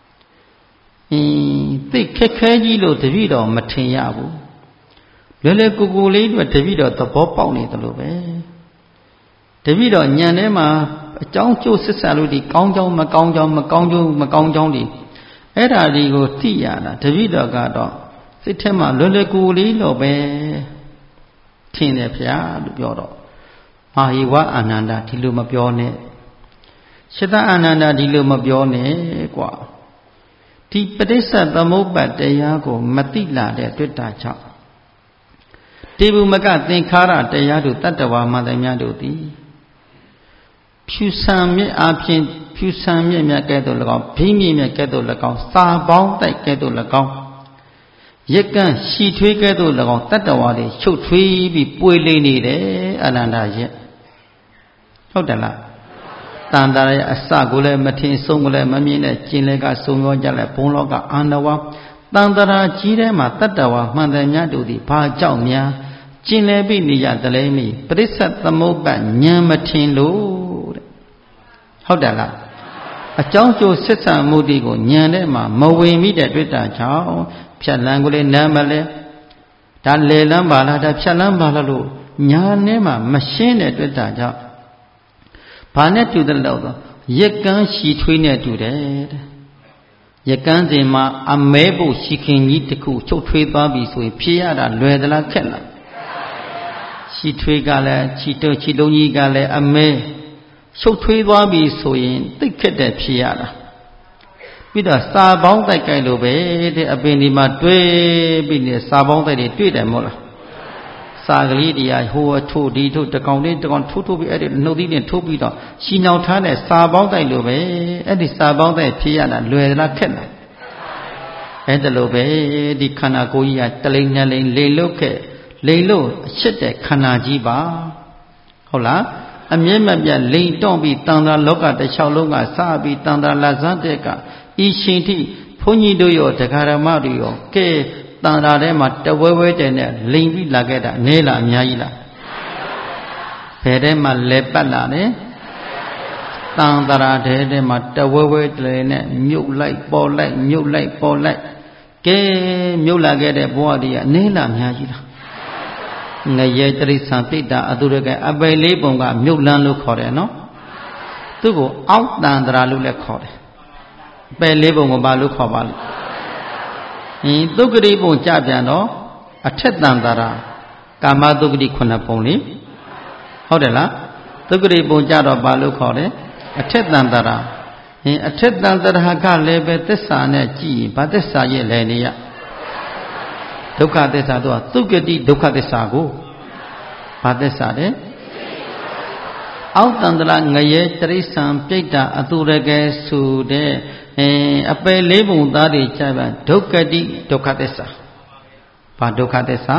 သိခက်ခဲကြီးလို့တပည့်တော်မထင်ရဘူးလွယ်လွယ်ကူကူလေးတို့တပည့်တော်သဘောပေါက်နေတယ်လို့ပဲတပည့်တော်ညံထဲမှာအကြောင်းကျိုးဆက်ဆံလို့ဒီကောင်းကြောင်းမကောင်းကြောင်းမကောင်းကျိုးမကောင်းကြောင်းဒီအဲ့ဓာတွေကိုသိရတာတပည့်တော်ကတော့စိတ်ထဲမှာလွယ်လွယ်ကူကူလေးလို့ပဲထင်တယ်ဗျာလို့ပြောတော့မာဟိဝအာနန္ဒာဒီလိုမပြောနဲ့ရှတအာနန္ဒာဒီလိုမပြောနဲ့ကွာဒီပဋိစ္စသမုပ္ပါတရားကိုမသိလာတဲ့တွေ့တာကြောင့်တေဘုမကသင်္ခါရတရားတို့တတ္တဝါမှန်တယ်များတို့သည်ဖြူဆံမြင့်အပြင်ဖြူဆံမြင့်မြတ်ကဲ့သို့၎င်းဘိမြင့်မြတ်ကဲ့သို့၎င်းစာပေါင်းတိုက်ကဲ့သို့၎င်းရက်ကန်းရှီထွေးကဲ့သို့၎င်းတတ္တဝါတွေချုပ်ထွေးပြီးပွေလိမ့်နေတယ်အနန္တရဲ့ဟုတ်တယ်လားတန်တာရဲ့အစကိုလည်းမထင်ဆုံးကိုလည်းမမြင်တဲ့ကျင်လည်းကစုံရောကြလဲဘုံလောကအာနဝတန်တရာကြီးထဲမှာတတ္တဝါမှန်တယ်များတို့သည်ဘာကြောင့်များကျင်လည်းပြီးနေရတလဲမိပရိစ္ဆသမုပ္ပါဉာဏ်မထင်လို့တဲ့ဟုတ်တယ်လားအကြောင်းကျိုးဆက်ဆံမှုတွေကိုဉာဏ်ထဲမှာမဝင်မိတဲ့တွေ့တာကြောင့်ဖြတ်လန်းကိုလည်းနားမလဲဒါလေလန်းပါလားဒါဖြတ်လန်းပါလားလို့ညာထဲမှာမရှင်းတဲ့တွေ့တာကြောင့်ဘာနဲ့တူတယ်လို့ဆိုရက်ကန်းရှီထွေးနဲ့တူတယ်တဲ့ရက်ကန်းစဉ်မှာအမဲဖို့ရှီခင်ကြီးတစ်ခုချုပ်ထွေးသွားပြီဆိုရင်ဖြေရတာလွယ်သလားခက်လားရှီထွေးကလည်းချီတုံးကြီးကလည်းအမဲချုပ်ထွေးသွားပြီဆိုရင်သိခက်တဲ့ဖြေရတာပြီးတော့စာပေါင်းတိုက်ကြိုက်လို့ပဲတဲ့အပင်ဒီမှာတွေ့ပြီးနေစာပေါင်းတိုက်တွေတွေ့တယ်မဟုတ်လားစာကလေးတရားဟိုအထိုးဒီထိုးတကောင်လေးတကောင်ထိုးပြီးအဲ့ဒီနှုတ်သီးနဲ့ထိုးပြီးတော့ရှီနှောင်ထားတဲ့စာပေါင်းတိုက်လို့ပဲအဲ့ဒီစာပေါင်းတိုက်ဖြေရတာလွယ်လားခက်လားအဲ့ဒါလို့ပဲဒီခန္ဓာကိုယ်ကြီးကတလိမ့်နှစ်လိမ့်လိမ်လို့ခက်လိမ်လို့အချစ်တဲ့ခန္ဓာကြီးပါဟုတ်လားအမြဲမပြတ်လိမ်တောင့်ပြီးတန်ត្រာလောကတစ်လျှောက်လုံးကစပြီးတန်ត្រာလာဇန်းတဲ့ကဤရှင်တိဘုန်းကြီးတို့ရောတရားဓမ္မတို့ရောကဲတန်ត្រာထဲမှာတဝဲဝဲတဲ့နဲ့လိမ်ပြီးလာခဲ့တာနဲလားအများကြီးလားဘယ်ထဲမှာလဲပတ်လာလဲတန်ត្រာထဲမှာတဝဲဝဲတဲ့နဲ့မြုပ်လိုက်ပေါ်လိုက်မြုပ်လိုက်ပေါ်လိုက်ကဲမြုပ်လာခဲ့တဲ့ဘဝတည်းကနဲလားအများကြီးလားငရဲတရိษံပိဋ္ဌအတုရကအပယ်လေးပုံကမြုပ်လန်းလို့ခေါ်တယ်နော်သူ့ကိုအောက်တန်ត្រာလို့လည်းခေါ်တယ်အပယ်လေးပုံကိုဘာလို့ခေါ်ပါလဲသုက္ကတိပုံကြပြန်တော့အထက်တန်ត្រာကာမသုက္ကတိ9ပုံလေဟုတ်တယ်လားသုက္ကတိပုံကြတော့ဘာလို့ခေါ်လဲအထက်တန်ត្រာအထက်တန်ត្រာကလည်းပဲသစ္စာနဲ့ကြည့်ဘာသစ္စာရဲ့လဲနေရဒုက္ခသစ္စာတော့သုက္ကတိဒုက္ခသစ္စာကိုဘာသစ္စာလဲအောက်တန်ត្រာငရဲတရိษံပြိတ္တာအတုရကဲဆိုတဲ့အပယ်လေးပုံသားတွေကြပါဒုက္ခတိဒုက္ခသစ္စာဘာဒုက္ခသစ္စာ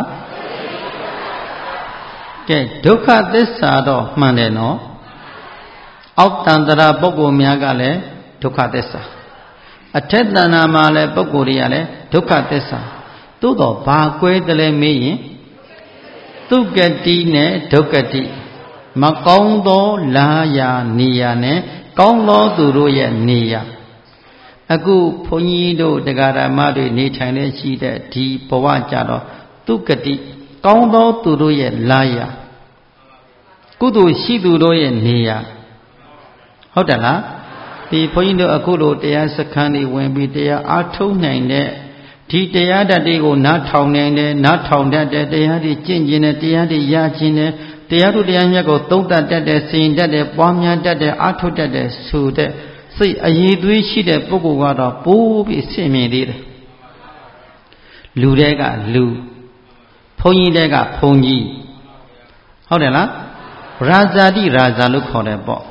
ကဲဒုက္ခသစ္စာတော့မှန်တယ်နော်အောက်တန်ត្រာပုဂ္ဂိုလ်များကလည်းဒုက္ခသစ္စာအထက်တဏ္ဍာမှာလည်းပုဂ္ဂိုလ်တွေကလည်းဒုက္ခသစ္စာသို့တော့ဘာကွဲတယ်လဲမေးရင် Tukati ne Dokati Makondo Laya Niya ne Kondo Duruya Niya Aku Ponido Degara Madu Ni China Shida Di Pawajaro Tukati Kondo Duruya Laya Kudu Shiduroya Niya Hodala Di Ponido Akulo Dea Sakani when we dea are two nine Tiတရားတတ်တွေကိုနားထောင်နေတယ်နားထောင်တတ်တယ်တရားတွေကျင့်ကျင်တယ်တရားတွေရခြင်းတယ်တရားတို့တရားမြတ်ကိုသုံးသပ်တတ်တယ်စင်တတ်တယ်ပွားများတတ်တယ်အားထုတ်တတ်တယ်ဆိုတဲ့စိတ်အရေးသွေးရှိတဲ့ပုဂ္ဂိုလ်ကတော့ပိုးပြီးဆင်မြင်သေးတယ်လူတွေကလူဘုန်းကြီးတွေကဘုန်းကြီးဟုတ်တယ်လားရာဇာတိရာဇာလို့ခေါ်တယ်ပေါ့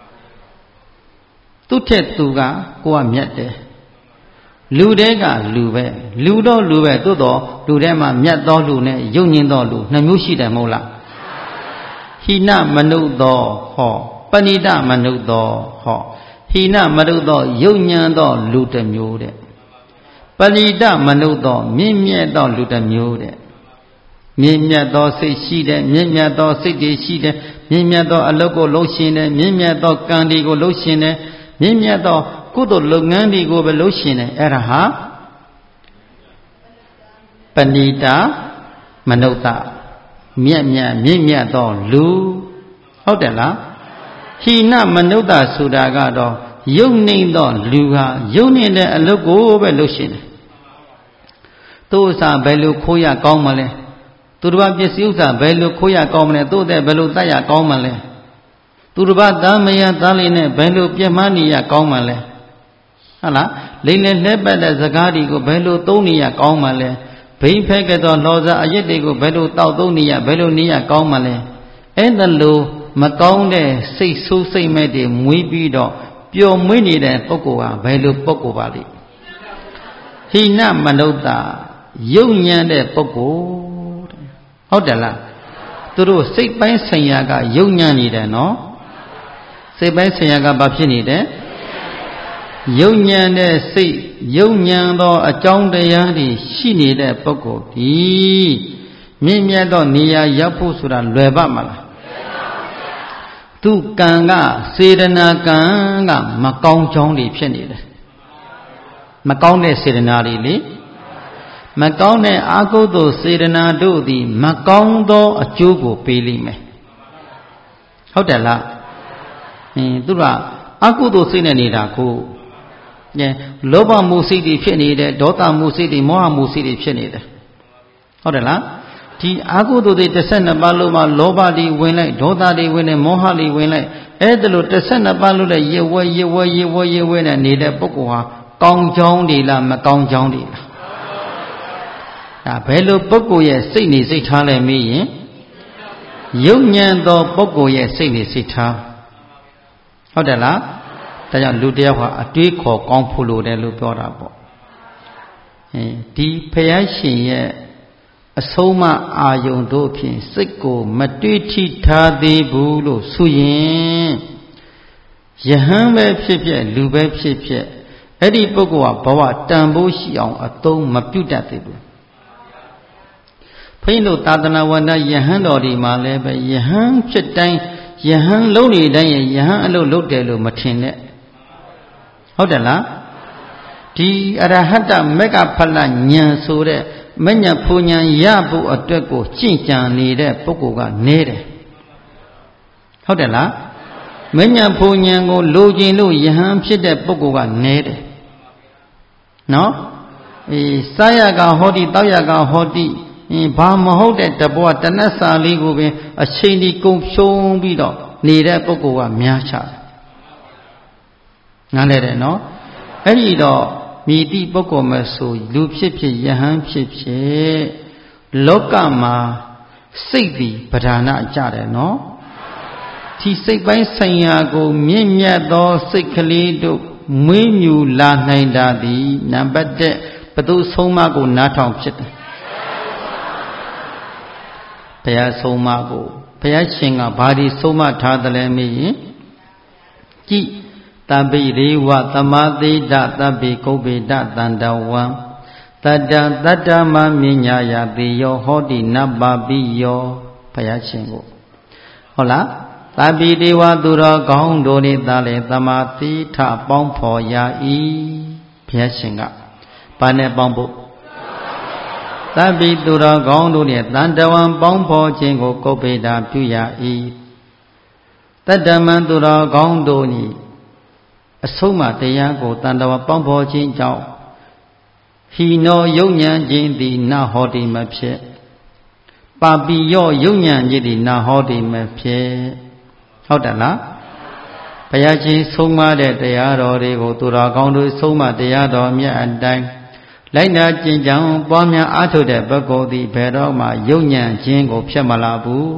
သူ့ထက်သူကကိုကမြတ်တယ်လူတွေကလူပဲလူတော့လူပဲသို့တော့လူထဲမှာမြတ်သောလူနဲ့ယုံညင်သောလူနှစ်မျိုးရှိတယ်မဟုတ်လားဟိနမနုသောဟောပဏိတမနုသောဟောဟိနမနုသောယုံညံသောလူတစ်မျိုးတဲ့ပဏိတမနုသောမြင့်မြတ်သောလူတစ်မျိုးတဲ့မြင့်မြတ်သောစိတ်ရှိတယ်မြင့်မြတ်သောစိတ်တွေရှိတယ်မြင့်မြတ်သောအလုပ်ကိုလုပ်ရှင်တယ်မြင့်မြတ်သောကံတွေကိုလုပ်ရှင်တယ်မြင့်မြတ်သောကုသိုလ်လုပ်ငန်းတွေကိုပဲလုပ်ရှင်တယ်အဲ့ဒါဟာပဏိတာမနုဿမြတ်မြတ်မြင့်မြတ်သောလူဟုတ်တယ်လားဟိနမနုဿဆိုတာကတော့ယုံနေသောလူဟာယုံနေတဲ့အလုပ်ကိုပဲလုပ်ရှင်တယ်သူ့ဥစ္စာဘယ်လိုခိုးရကောင်းမလဲသူတစ်ပါးပစ္စည်းဥစ္စာဘယ်လိုခိုးရကောင်းမလဲသူ့တဲ့ဘယ်လိုတတ်ရကောင်းမလဲသူတစ်ပါးသားမယားသားလေးနဲ့ဘယ်လိုပြတ်မှန်းနေရကောင်းမလဲဟုတ်လားလိမ့်လေလက်ပတ်တဲ့စကားတွေကိုဘယ်လိုသုံးနေရကောင်းမှလဲဘိဖဲကတော်လောစာအရက်တွေကိုဘယ်လိုတောက်သုံးနေရဘယ်လိုနေရကောင်းမှလဲအဲ့ဒါလိုမကောင်းတဲ့စိတ်ဆိုးစိတ်မဲ့တွေမွေးပြီးတော့ပျော်မွေးနေတဲ့ပုဂ္ဂိုလ်ဟာဘယ်လိုပုဂ္ဂိုလ်ပါလိဟိနမနုဿယုံညံတဲ့ပုဂ္ဂိုလ်တဲ့ဟုတ်တယ်လားသူတို့စိတ်ပိုင်းဆိုင်ရာကယုံညံနေတယ်နော်စိတ်ပိုင်းဆိုင်ရာကဘာဖြစ်နေတယ်ယုံညံတဲ့စိတ်ယုံညံသောအကြောင်းတရားတွေရှိနေတဲ့ပုဂ္ဂိုလ်ဒီမြင့်မြတ်သောနေရာရောက်ဖို့ဆိုတာလွယ်ပါမလားသူကံကစေတနာကံကမကောင်းကြောင်းတွေဖြစ်နေတယ်မကောင်းတဲ့စေတနာတွေလေမကောင်းတဲ့အာဟုသောစေတနာတို့သည်မကောင်းသောအကျိုးကိုပေးလိမ့်မယ်ဟုတ်တယ်လားသူကအကုသိုလ်စိတ်နဲ့နေတာကိုလောဘမှုစိတ်တွေဖြစ်နေတယ်ဒေါသမှုစိတ်တွေမောဟမှုစိတ်တွေဖြစ်နေတယ်ဟုတ်တယ်လားဒီအာဟုသိုလ်တွေ12ပါးလုံးမှာလောဘတွေဝင်လိုက်ဒေါသတွေဝင်လိုက်မောဟတွေဝင်လိုက်အဲ့ဒါလို့12ပါးလုံးနဲ့ရဝဲနဲ့နေတဲ့ပုဂ္ဂိုလ်ဟာကောင်းကြောင်းတွေလားမကောင်းကြောင်းတွေလားဒါဘယ်လိုပုဂ္ဂိုလ်ရဲ့စိတ်နေစိတ်ထားလဲမေးရင်ယုံညံသောပုဂ္ဂိုလ်ရဲ့စိတ်နေစိတ်ထားဟုတ်တယ်လားဒါကြောင့်လူတယောက်ဟာအတွေးခေါ်ကောင်းဖို့လိုတယ်လို့ပြောတာပေါ့ဒီဖယားရှင်ရဲ့အဆုံးမအာယုံတို့ဖြင့်စိတ်ကိုမတွေးထိထားသေးဘူးလို့ဆိုရင်ယဟန်ပဲဖြစ်ဖြစ်လူပဲဖြစ်ဖြစ်အဲ့ဒီပုဂ္ဂိုလ်ဟာဘဝတန်ဖိုးရှိအောင်အသုံးမပြုတတ်သေးဘူးဘုန်းကြီးတို့သာသနာဝန္တယဟန်တော်ဒီမှာလည်းပဲယဟန်ဖြစ်တိုင်းယဟန်လုံးနေတိုင်းယဟန်အလုပ်လုပ်တယ်လို့မထင်နဲ့ဟုတ်တယ်လားဒီအရဟတမေကဖလဉာဏ်ဆိုတဲ့မဉ္ဇဉ်ဖူဉဏ်ရဖို့အတွက်ကိုကျင့်ကြံနေတဲ့ပုဂ္ဂိုလ်ကနည်းတယ်ဟုတ်တယ်လားမဉ္ဇဉ်ဖူဉဏ်ကိုလိုချင်လို့ယဟန်ဖြစ်တဲ့ပုဂ္ဂိုလ်ကနည်းတယ်နော်စားရကဟောတိတောက်ရကဟောတိဘာမဟုတ်တဲ့တဘောတနတ်စာလေးကိုပင်အချိန်ဒီကုန်ဖြုံးပြီးတော့နေတဲ့ပုဂ္ဂိုလ်ကများချတယ်နားလဲတယ်နော်အဲ့ဒီတော့မြည်တိပုဂ္ဂိုလ်မဲ့ဆိုလူဖြစ်ဖြစ်ယဟန်ဖြစ်ဖြစ်လောကမှာစိတ်ပြီးပဓာနာကြတယ်နော်ဒီစိတ်ပိုင်းဆိုင်ရာကိုမြင့်မြတ်သောစိတ်ကလေးတို့မွေးမြူလာနိုင်တာသည်နံပါတ်1ဘုသူဆုံးမကိုနားထောင်ဖြစ်တယ်ဘုရားဆုံးမကိုဘုရားရှင်ကဘာဒီဆုံးမထားတယ်လဲမေးရင်ကြည်တပိရေဝသမာတိဒတပိကုပ္ပေဒတန္တဝံတတ္တမမြညာယတိယောဟောတိနပ္ပပိယောဘုရားရှင်ကိုဟုတ်လားသဗ္ဗိဒေဝသူတော်ကောင်းတို့၏သာလေသမာသီထပေါင်းဖော်ရ၏ဘုရားရှင်ကဘာနဲ့ပေါင်းဖို့သဗ္ဗိသူတော်ကောင်းတို့၏တန်တဝံပေါင်းဖော်ခြင်းကိုကုပ္ပိတာပြုရ၏တတ္တမံသူတော်ကောင်းတို့၏အဆုံးမတရားကိုတန်တဝံပေါင်းဖော်ခြင်းကြောင့်ဟိနောယုံဉဏ်ခြင်းသည်နဟောတိမဖြစ်ပါပိယောယုံဉဏ်ခြင်းသည်နဟောတိမဖြစ်ဟုတ်တယ်လားဘုရားရှင်ဆုံးမတဲ့တရားတော်တွေကိုသူတော်ကောင်းတို့ဆုံးမတရားတော်မြတ်အတိုင်းလိုက်နာကျင့်ကြံပွားများအားထုတ်တဲ့ပုဂ္ဂိုလ်သည်ဘယ်တော့မှယုံဉဏ်ခြင်းကိုဖျက်မလာဘူး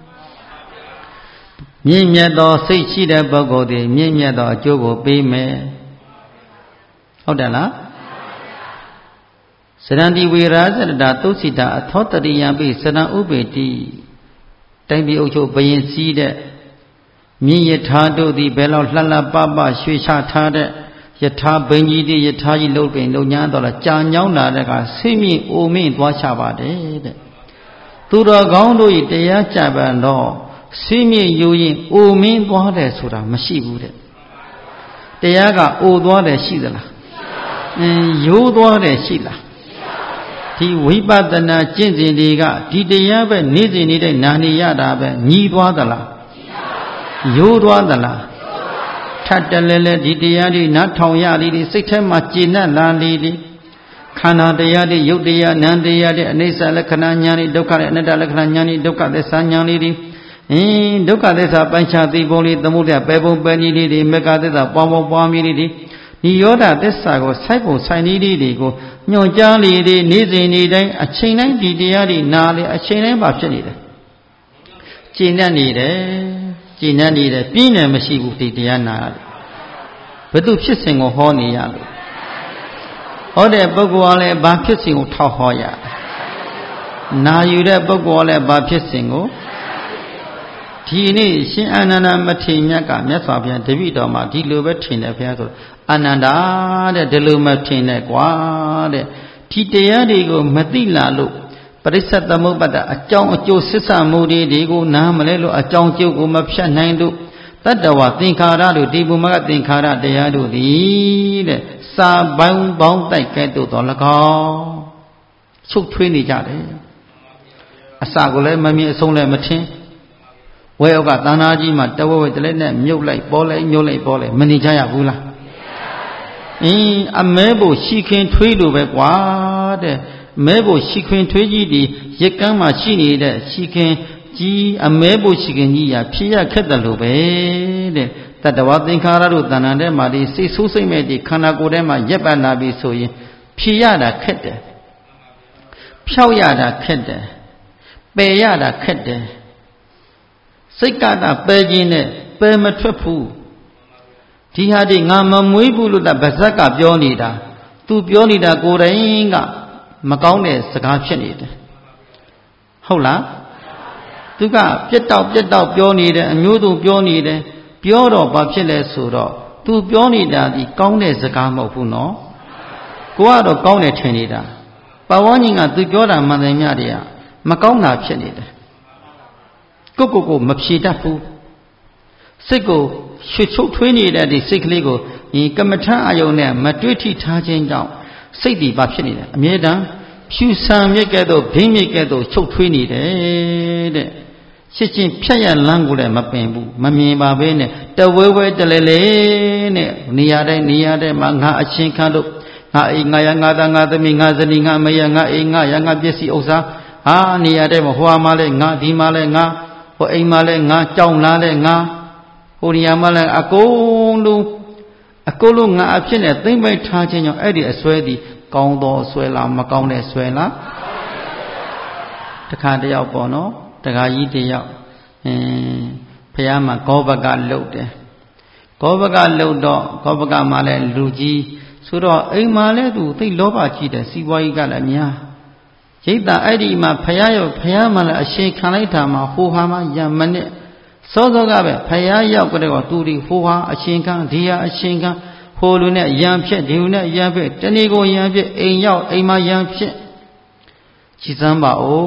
မြင့်မြတ်သောစိတ်ရှိတဲ့ပုဂ္ဂိုလ်သည်မြင့်မြတ်သောအကျိုးကိုပေးမယ်ဟုတ်တယ်လားစရန္တိဝေရာဇရတာသုစိတာအသောတရိယံပိစရံဥပေတိတိုင်းပြည်အုပ်ချုပ်ဘယင်စည်းတဲ့မြင့်ယထာတို့သည်ဘယ်လောက်လှလှပပရွှေချထားတဲ့ယထာဘိန်ကြီးတွေယထာကြီးလှုပ်ပင်လှုပ်ညားတော့လားကြာညောင်းလာတဲ့ကဆိမြင့်အိုမင်းသွားချပါတယ်တဲ့သူတော်ကောင်းတို့၏တရားကြပံတော့ဆိမြင့်ယူရင်အိုမင်းသွားတယ်ဆိုတာမရှိဘူးတဲ့တရားကအိုသွားတယ်ရှိသလားရိုးသွားတယ်ရှိလားဒီဝိပဿနာကျင့်စဉ်တွေကဒီတရားပဲနေ့စဉ်နေတဲ့နာနေရတာပဲညီသွားသလားရိုးသွားသလားထပ်တလဲလဲဒီတရားတွေနားထောင်ရလေးတွေစိတ်ထဲမှာကျေနပ်လာလေးတွေခန္ဓာတရားတွေယုတ်တရားနံတရားတွေအနိစ္စလက္ခဏာဉာဏ်တွေဒုက္ခတွေအနတ္တလက္ခဏာဉာဏ်တွေဒုက္ခသစ္စာဉာဏ်လေးတွေဒုက္ခသစ္စာပိုင်းခြားသိပုံလေးသမုဒယပယ်ပုံပယ်နည်းလေးတွေမေဃသစ္စာပွားပွားမြည်လေးတွေနိရောဓသစ္စာကိုစိုက်ပုံဆိုင်နည်းလေးတွေကိုညွှန်ကြားလေးတွေနေ့စဉ်နေ့တိုင်းအချိန်တိုင်းဒီတရားတွေနားလေအချိန်တိုင်းပါဖြစ်နေတယ်ကျင့်တတ်နေတယ်ကျင့်တတ်နေတယ်ပြင်းတယ်မရှိဘူးဒီတရားနာရတယ်ဘယ်သူဖြစ်စဉ်ကိုဟောနေရလို့ဟောတဲ့ပုဂ္ဂိုလ်ကလည်းဘာဖြစ်စဉ်ကိုထောက်ဟောရနာယူတဲ့ပုဂ္ဂိုလ်ကလည်းဘာဖြစ်စဉ်ကိုဒီနေ့ရှင်အာနန္ဒမထေရမြတ်ကမြတ်စွာဘုရားတပည့်တော်မှာဒီလိုပဲထင်တယ်ဘုရားဆိုအာနန္ဒာတဲ့ဒီလိုမထင်နဲ့ကွာတဲ့ဒီတရားတွေကိုမသိလာလို့ပရိစ္ဆေသမုပ္ပါဒအကြောင်းအကျိုးဆစ္ဆမှုတွေကိုနားမလဲလို့အကြောင်းကျိုးကိုမဖြတ်နိုင်လို့တတ္တဝသင်္ခါရတို့ဒီဘုမကသင်္ခါရတရားတို့သည်တဲ့စာပေါင်းပေါင်းတိုက်ကဲ့သို့တော်၎င်းချုပ်ထွေးနေကြတယ်အစာကိုလည်းမမြင်အဆုံးလည်းမထင်ဝဲဩကသန္တာကြီးမှာတဝဲဝဲတလဲနဲ့မြုပ်လိုက်ပေါ်လိုက်ညှို့လိုက်ပေါ်လိုက်မနေကြရဘူးလားအမဲဖို့ရှိခင်ထွေးလို့ပဲကွာတဲ့မဲဖို့ရှိခင်ထွေးကြီးဒီရက်ကမ်းမှာရှိနေတဲ့ရှိခင်ကြီးအမဲဖို့ရှိခင်ကြီးရာဖြစ်ရခက်တယ်လို့ပဲတဲ့တတ္တဝသင်္ခါရတို့တဏ္ဍာထဲမှာဒီစိတ်ဆိုးစိတ်မဲ့ဒီခန္ဓာကိုယ်ထဲမှာရက်ပတ်လာပြီဆိုရင်ဖြစ်ရတာခက်တယ်ဖြောက်ရတာခက်တယ်ပယ်ရတာခက်တယ်စိတ်ကတာပယ်ခြင်းနဲ့ပယ်မထွက်ဘူးဒီဟာဒီငါမမွေးဘူးလို့ဗဇက်ကပြောနေတာသူပြောနေတာကိုယ်တိုင်ကမကောင်းတဲ့စကားဖြစ်နေတယ်ဟုတ်လားသူကပြက်တောက်ပြောနေတယ်အမျိုးစုံပြောနေတယ်ပြောတော့ဘာဖြစ်လဲဆိုတော့သူပြောနေတာဒီကောင်းတဲ့စကားမဟုတ်ဘူးနော်ကိုကတော့ကောင်းတယ်ထင်နေတာပတ်ဝန်းကျင်ကသူပြောတာမှန်တယ်များတွေကမကောင်းတာဖြစ်နေတယ်ကိုမဖြေတတ်ဘူးစိတ်ကိုရွှေချုပ်ထွေးနေတဲ့ဒီစိတ်ကလေးကိုဒီကမ္မထအယုံနဲ့မတွေ့ထိထားခြင်းကြောင့်စိတ်ဒီဘာဖြစ်နေတယ်အမြဲတမ်းဖြူဆံမြစ်ကဲ့သို့ဘင်းမြစ်ကဲ့သို့ချုပ်ထွေးနေတယ်တဲ့ရှစ်ချင်းဖြတ်ရလမ်းကိုလည်းမပင်ဘူးမမြင်ပါဘဲနဲ့တဝဲဝဲတလဲလဲနဲ့နေရာတိုင်းမှာငါအချင်းခန့်တို့ငါအိမ်ငါရငါသားငါသမီးငါဇနီးငါမယားငါအိမ်ငါရငါပစ္စည်းဥစ္စာနေရာတိုင်းမှာဟိုမှာလဲငါဒီမှာလဲငါဟိုအိမ်မှာလဲငါကြောင်းလာလဲငါဟိုနေရာမှာလဲအကုန်လုံးငါအဖြစ်နဲ့သိမ့်ပိုက်ထားခြင်းကြောင့်အဲ့ဒီအစွဲသည်ကောင်းသောအစွဲလားမကောင်းတဲ့စွဲလားတခါတယောက်ပေါ့နော်တခါကြီးတယောက်ဖះမှာဂောဘကလှုပ်တယ်ဂောဘကလှုပ်တော့ဂောဘကမှာလဲလူကြီးဆိုတော့အိမ်မှာလဲသူသိလောဘကြီးတယ်စီးပွားရေးကလည်းများရိတ်တာအဲ့ဒီမှာဖះမှာလဲအရှင်ခံလိုက်တာမှာဟိုဟာမှာရမနဲ့စောစောကပဲဖះရောက်ကြတော့သူဒီဟိုဟာအရှင်ခံဒီဟာအရှင်ခံဟိုလူနဲ့ရံဖြစ်ဒီလူနဲ့ရံဖြစ်တဏီကိုရံဖြစ်အိမ်ရောက်အိမ်မှာရံဖြစ်ကြည်စမ်းပါဦး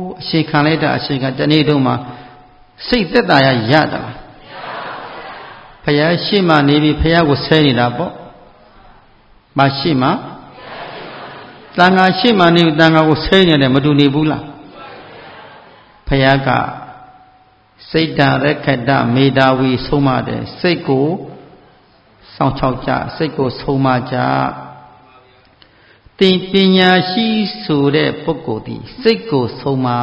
အရှင်ခံလိုက်တာအရှင်ကတနေ့တုန်းမှာစိတ်သက်သာရတာဖယားရှိမှနေပြီးဖယားကိုဆဲနေတာပေါ့မရှိမှတန်ခါရှိမှနေတန်ခါကိုဆဲနေတယ်မတူနေဘူးလားဖယားကစိတ်ဓာရခတမေတ္တာဝီဆုံးမတယ်စိတ်ကိုစောင့်ချောက်ကြစိတ်ကိုဆုံးမကြသင်ပညာရှိဆိုတဲ့ပုဂ္ဂိုလ်ဒီစိတ်ကိုဆုံးမ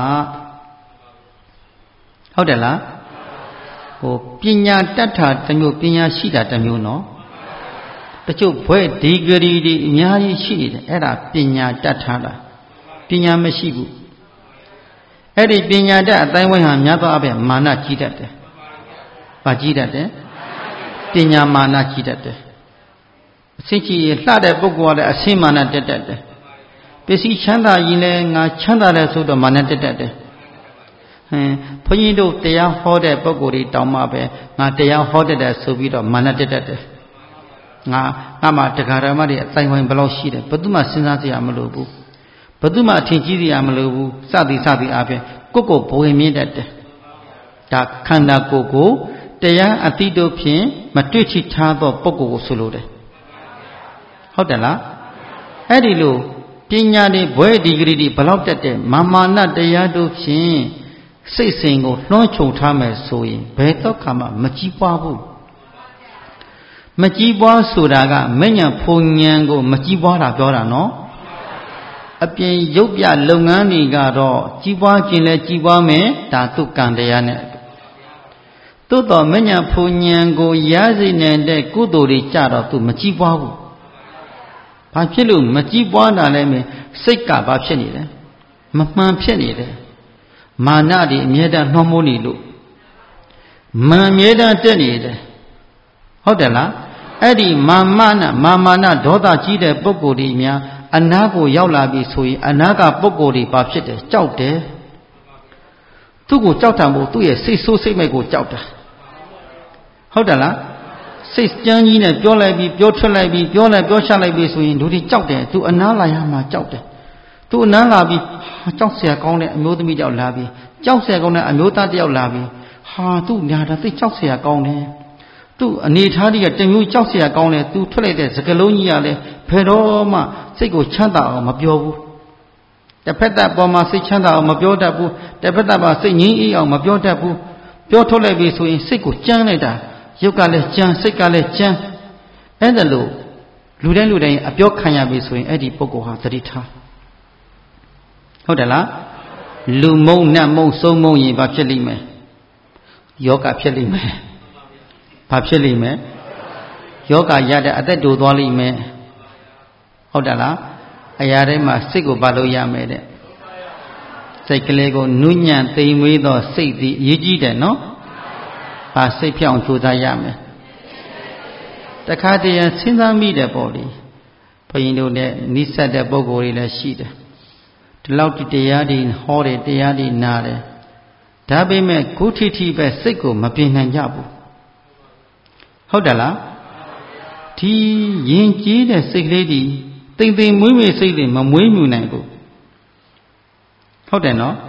ဟုတ်တယ်လားပညာတတ်တာတစ်မျိုးပညာရှိတာတစ်မျိုးနော်တချို့ဘွဲ့ဒီဂရီတွေအများကြီးရှိနေတယ်အဲ့ဒါပညာတတ်ထားတာပညာမရှိဘူးအဲ့ဒီပညာတတ်အတိုင်းဝိုင်းဟာများသောအားဖြင့်မာနကြီးတတ်တယ်။ဘာကြီးတတ်တယ်ပညာမာနကြီးတတ်တယ်အစစ်ကြီးလှတဲ့ပုဂ္ဂိုလ်ကလည်းအစင်းမာနတက်တတ်တယ်ပစ္စည်းချမ်းသာရင်လည်းငါချမ်းသာတယ်ဆိုတော့မာနတက်တတ်တယ်ဘုန်းကြီးတို့တရားဟောတဲ့ပုဂ္ဂိုလ်တွေတောင်းမှပဲငါတရားဟောတတ်တယ်ဆိုပြီးတော့မာနတက်တတ်တယ်ငါမှတရားဓမ္မတွေအတိုင်းဝိုင်းဘယ်လောက်ရှိတယ်ဘယ်သူမှစဉ်းစားစရာမလိုဘူးဘယ်သူမှအထင်ကြီးစရာမလိုဘူးစသည်အားဖြင့်ကိုယ်ဘဝင်မြင့်တတ်တယ်ဒါခန္ဓာကိုယ်ကိုတရားအတိတို့ဖြင့်မတွေ့ချထားသောပုဂ္ဂိုလ်ကိုဆိုလိုတယ်ဟုတ်တယ်လားအဲ့ဒီလိုပညာတွေဘွဲဒီဂရီတွေဘလောက်တက်တဲ့မာနတရားတို့ဖြင့်စိတ်စဉ်ကိုလွှမ်းခြုံထားမယ်ဆိုရင်ဘယ်တော့မှမကြည်ပွားဘူးမကြည်ပွားဆိုတာကမဉ္ဇဉ်ဖုန်ဉဏ်ကိုမကြည်ပွားတာပြောတာနော်အပြင်ရုပ်ပြလုပ်ငန်းတွေကတော့ကြည်ပွားခြင်းလဲကြည်ပွားမယ်ဒါသူကံတရားနဲ့သို့တော်မဉ္ဇဉ်ဖုန်ဉဏ်ကိုရစေနေတဲ့ကုသိုလ်တွေကြတော့သူမကြည်ပွားဘူးဘာဖြစ်လို့မကြည်ပွားတာလဲမင်းစိတ်ကဘာဖြစ်နေလဲမမှန်ဖြစ်နေတယ်မာနတွေအမြဲတမ်းနှောမိုးနေလို့မာအမြဲတမ်းတက်နေတယ်ဟုတ်တယ်လားအဲ့ဒီမာမာနဒေါသကြီးတဲ့ပုဂ္ဂိုလ်တွေများအနာကိုရောက်လာပြီဆိုရင်အနာကပုဂ္ဂိုလ်တွေဘာဖြစ်တယ်ကြောက်တယ်သူ့ကိုကြောက်တာမဟုတ်သူ့ရဲ့စိတ်ဆိုးစိတ်မဲ့ကိုကြောက်တာဟုတ်တယ်လားစိတ်ကြမ်းကြီးနဲ့ပြောလိုက်ပြီးပြောထွက်လိုက်ပြီးပြောလိုက်ပြောချလိုက်ပြီးဆိုရင်လူတွေကြောက်တယ်သူအနာလာရမှာကြောက်တယ်သူအနာလာပြီးကြောက်เสียကောင်းတဲ့အမျိုးသမီးတယောက်လာပြီးကြောက်เสียကောင်းတဲ့အမျိုးသားတယောက်လာပြီးဟာသူ့ညာတာသိကြောက်เสียကောင်းတယ်သူ့အနေထားတွေကတမျိုးကြောက်เสียကောင်းတယ်သူထွက်လိုက်တဲ့စကလုံးကြီးကလည်းဘယ်တော့မှစိတ်ကိုချမ်းသာအောင်မပြောဘူးတစ်ဖက်သက်ပေါ်မှာစိတ်ချမ်းသာအောင်မပြောတတ်ဘူးတစ်ဖက်သက်မှာစိတ်ငြိမ်းအေးအောင်မပြောတတ်ဘူးပြောထုတ်လိုက်ပြီဆိုရင်စိတ်ကိုကြမ်းလိုက်တာရုပ်ကလည်းကြမ်းစိတ်ကလည်းကြမ်းအဲ့ဒါလို့လူတိုင်းအပြောခံရပြီဆိုရင်အဲ့ဒီပုဂ္ဂိုလ်ဟာသတိထားဟုတ်တယ်လားလူမုံနတ်မုံစိုးမုံရင်ဘာဖြစ်လိမ့်မယ်ယောဂဖြစ်လိမ့်မယ်ဘာဖြစ်လိမ့်မယ်ယောဂရတဲ့အသက်တိုးသွားလိမ့်မယ်ဟုတ်တယ်လားအရာတိုင်းမှာစိတ်ကိုဘာလို့ရမယ်တဲ့စိတ်ကလေးကိုနုညံ့သိမ်မွေးသောစိတ်သည်အရေးကြီးတယ်နော်ဘာစိတ်ဖြောင်းကြိုးစားရမယ်တခါတည်းစဉ်းစားမိတယ်ပေါ့လေဘုရင်တို့နဲ့နိစ္စတဲ့ပုဂ္ဂိုလ်တွေလည်းရှိတယ်ဒီလောက်တရားတွေဟောတယ်တရားတွေနားတယ်ဒါပေမဲ့ခုထိပဲစိတ်ကိုမပြင်နိုင်ကြဘူးဟုတ်တယ်လားဒီရင်ကြီးတဲ့စိတ်ကလေးတွေတိမ်မွေးစိတ်တွေမမွေးမြူနိုင်ဘူးဟုတ်တယ်နော်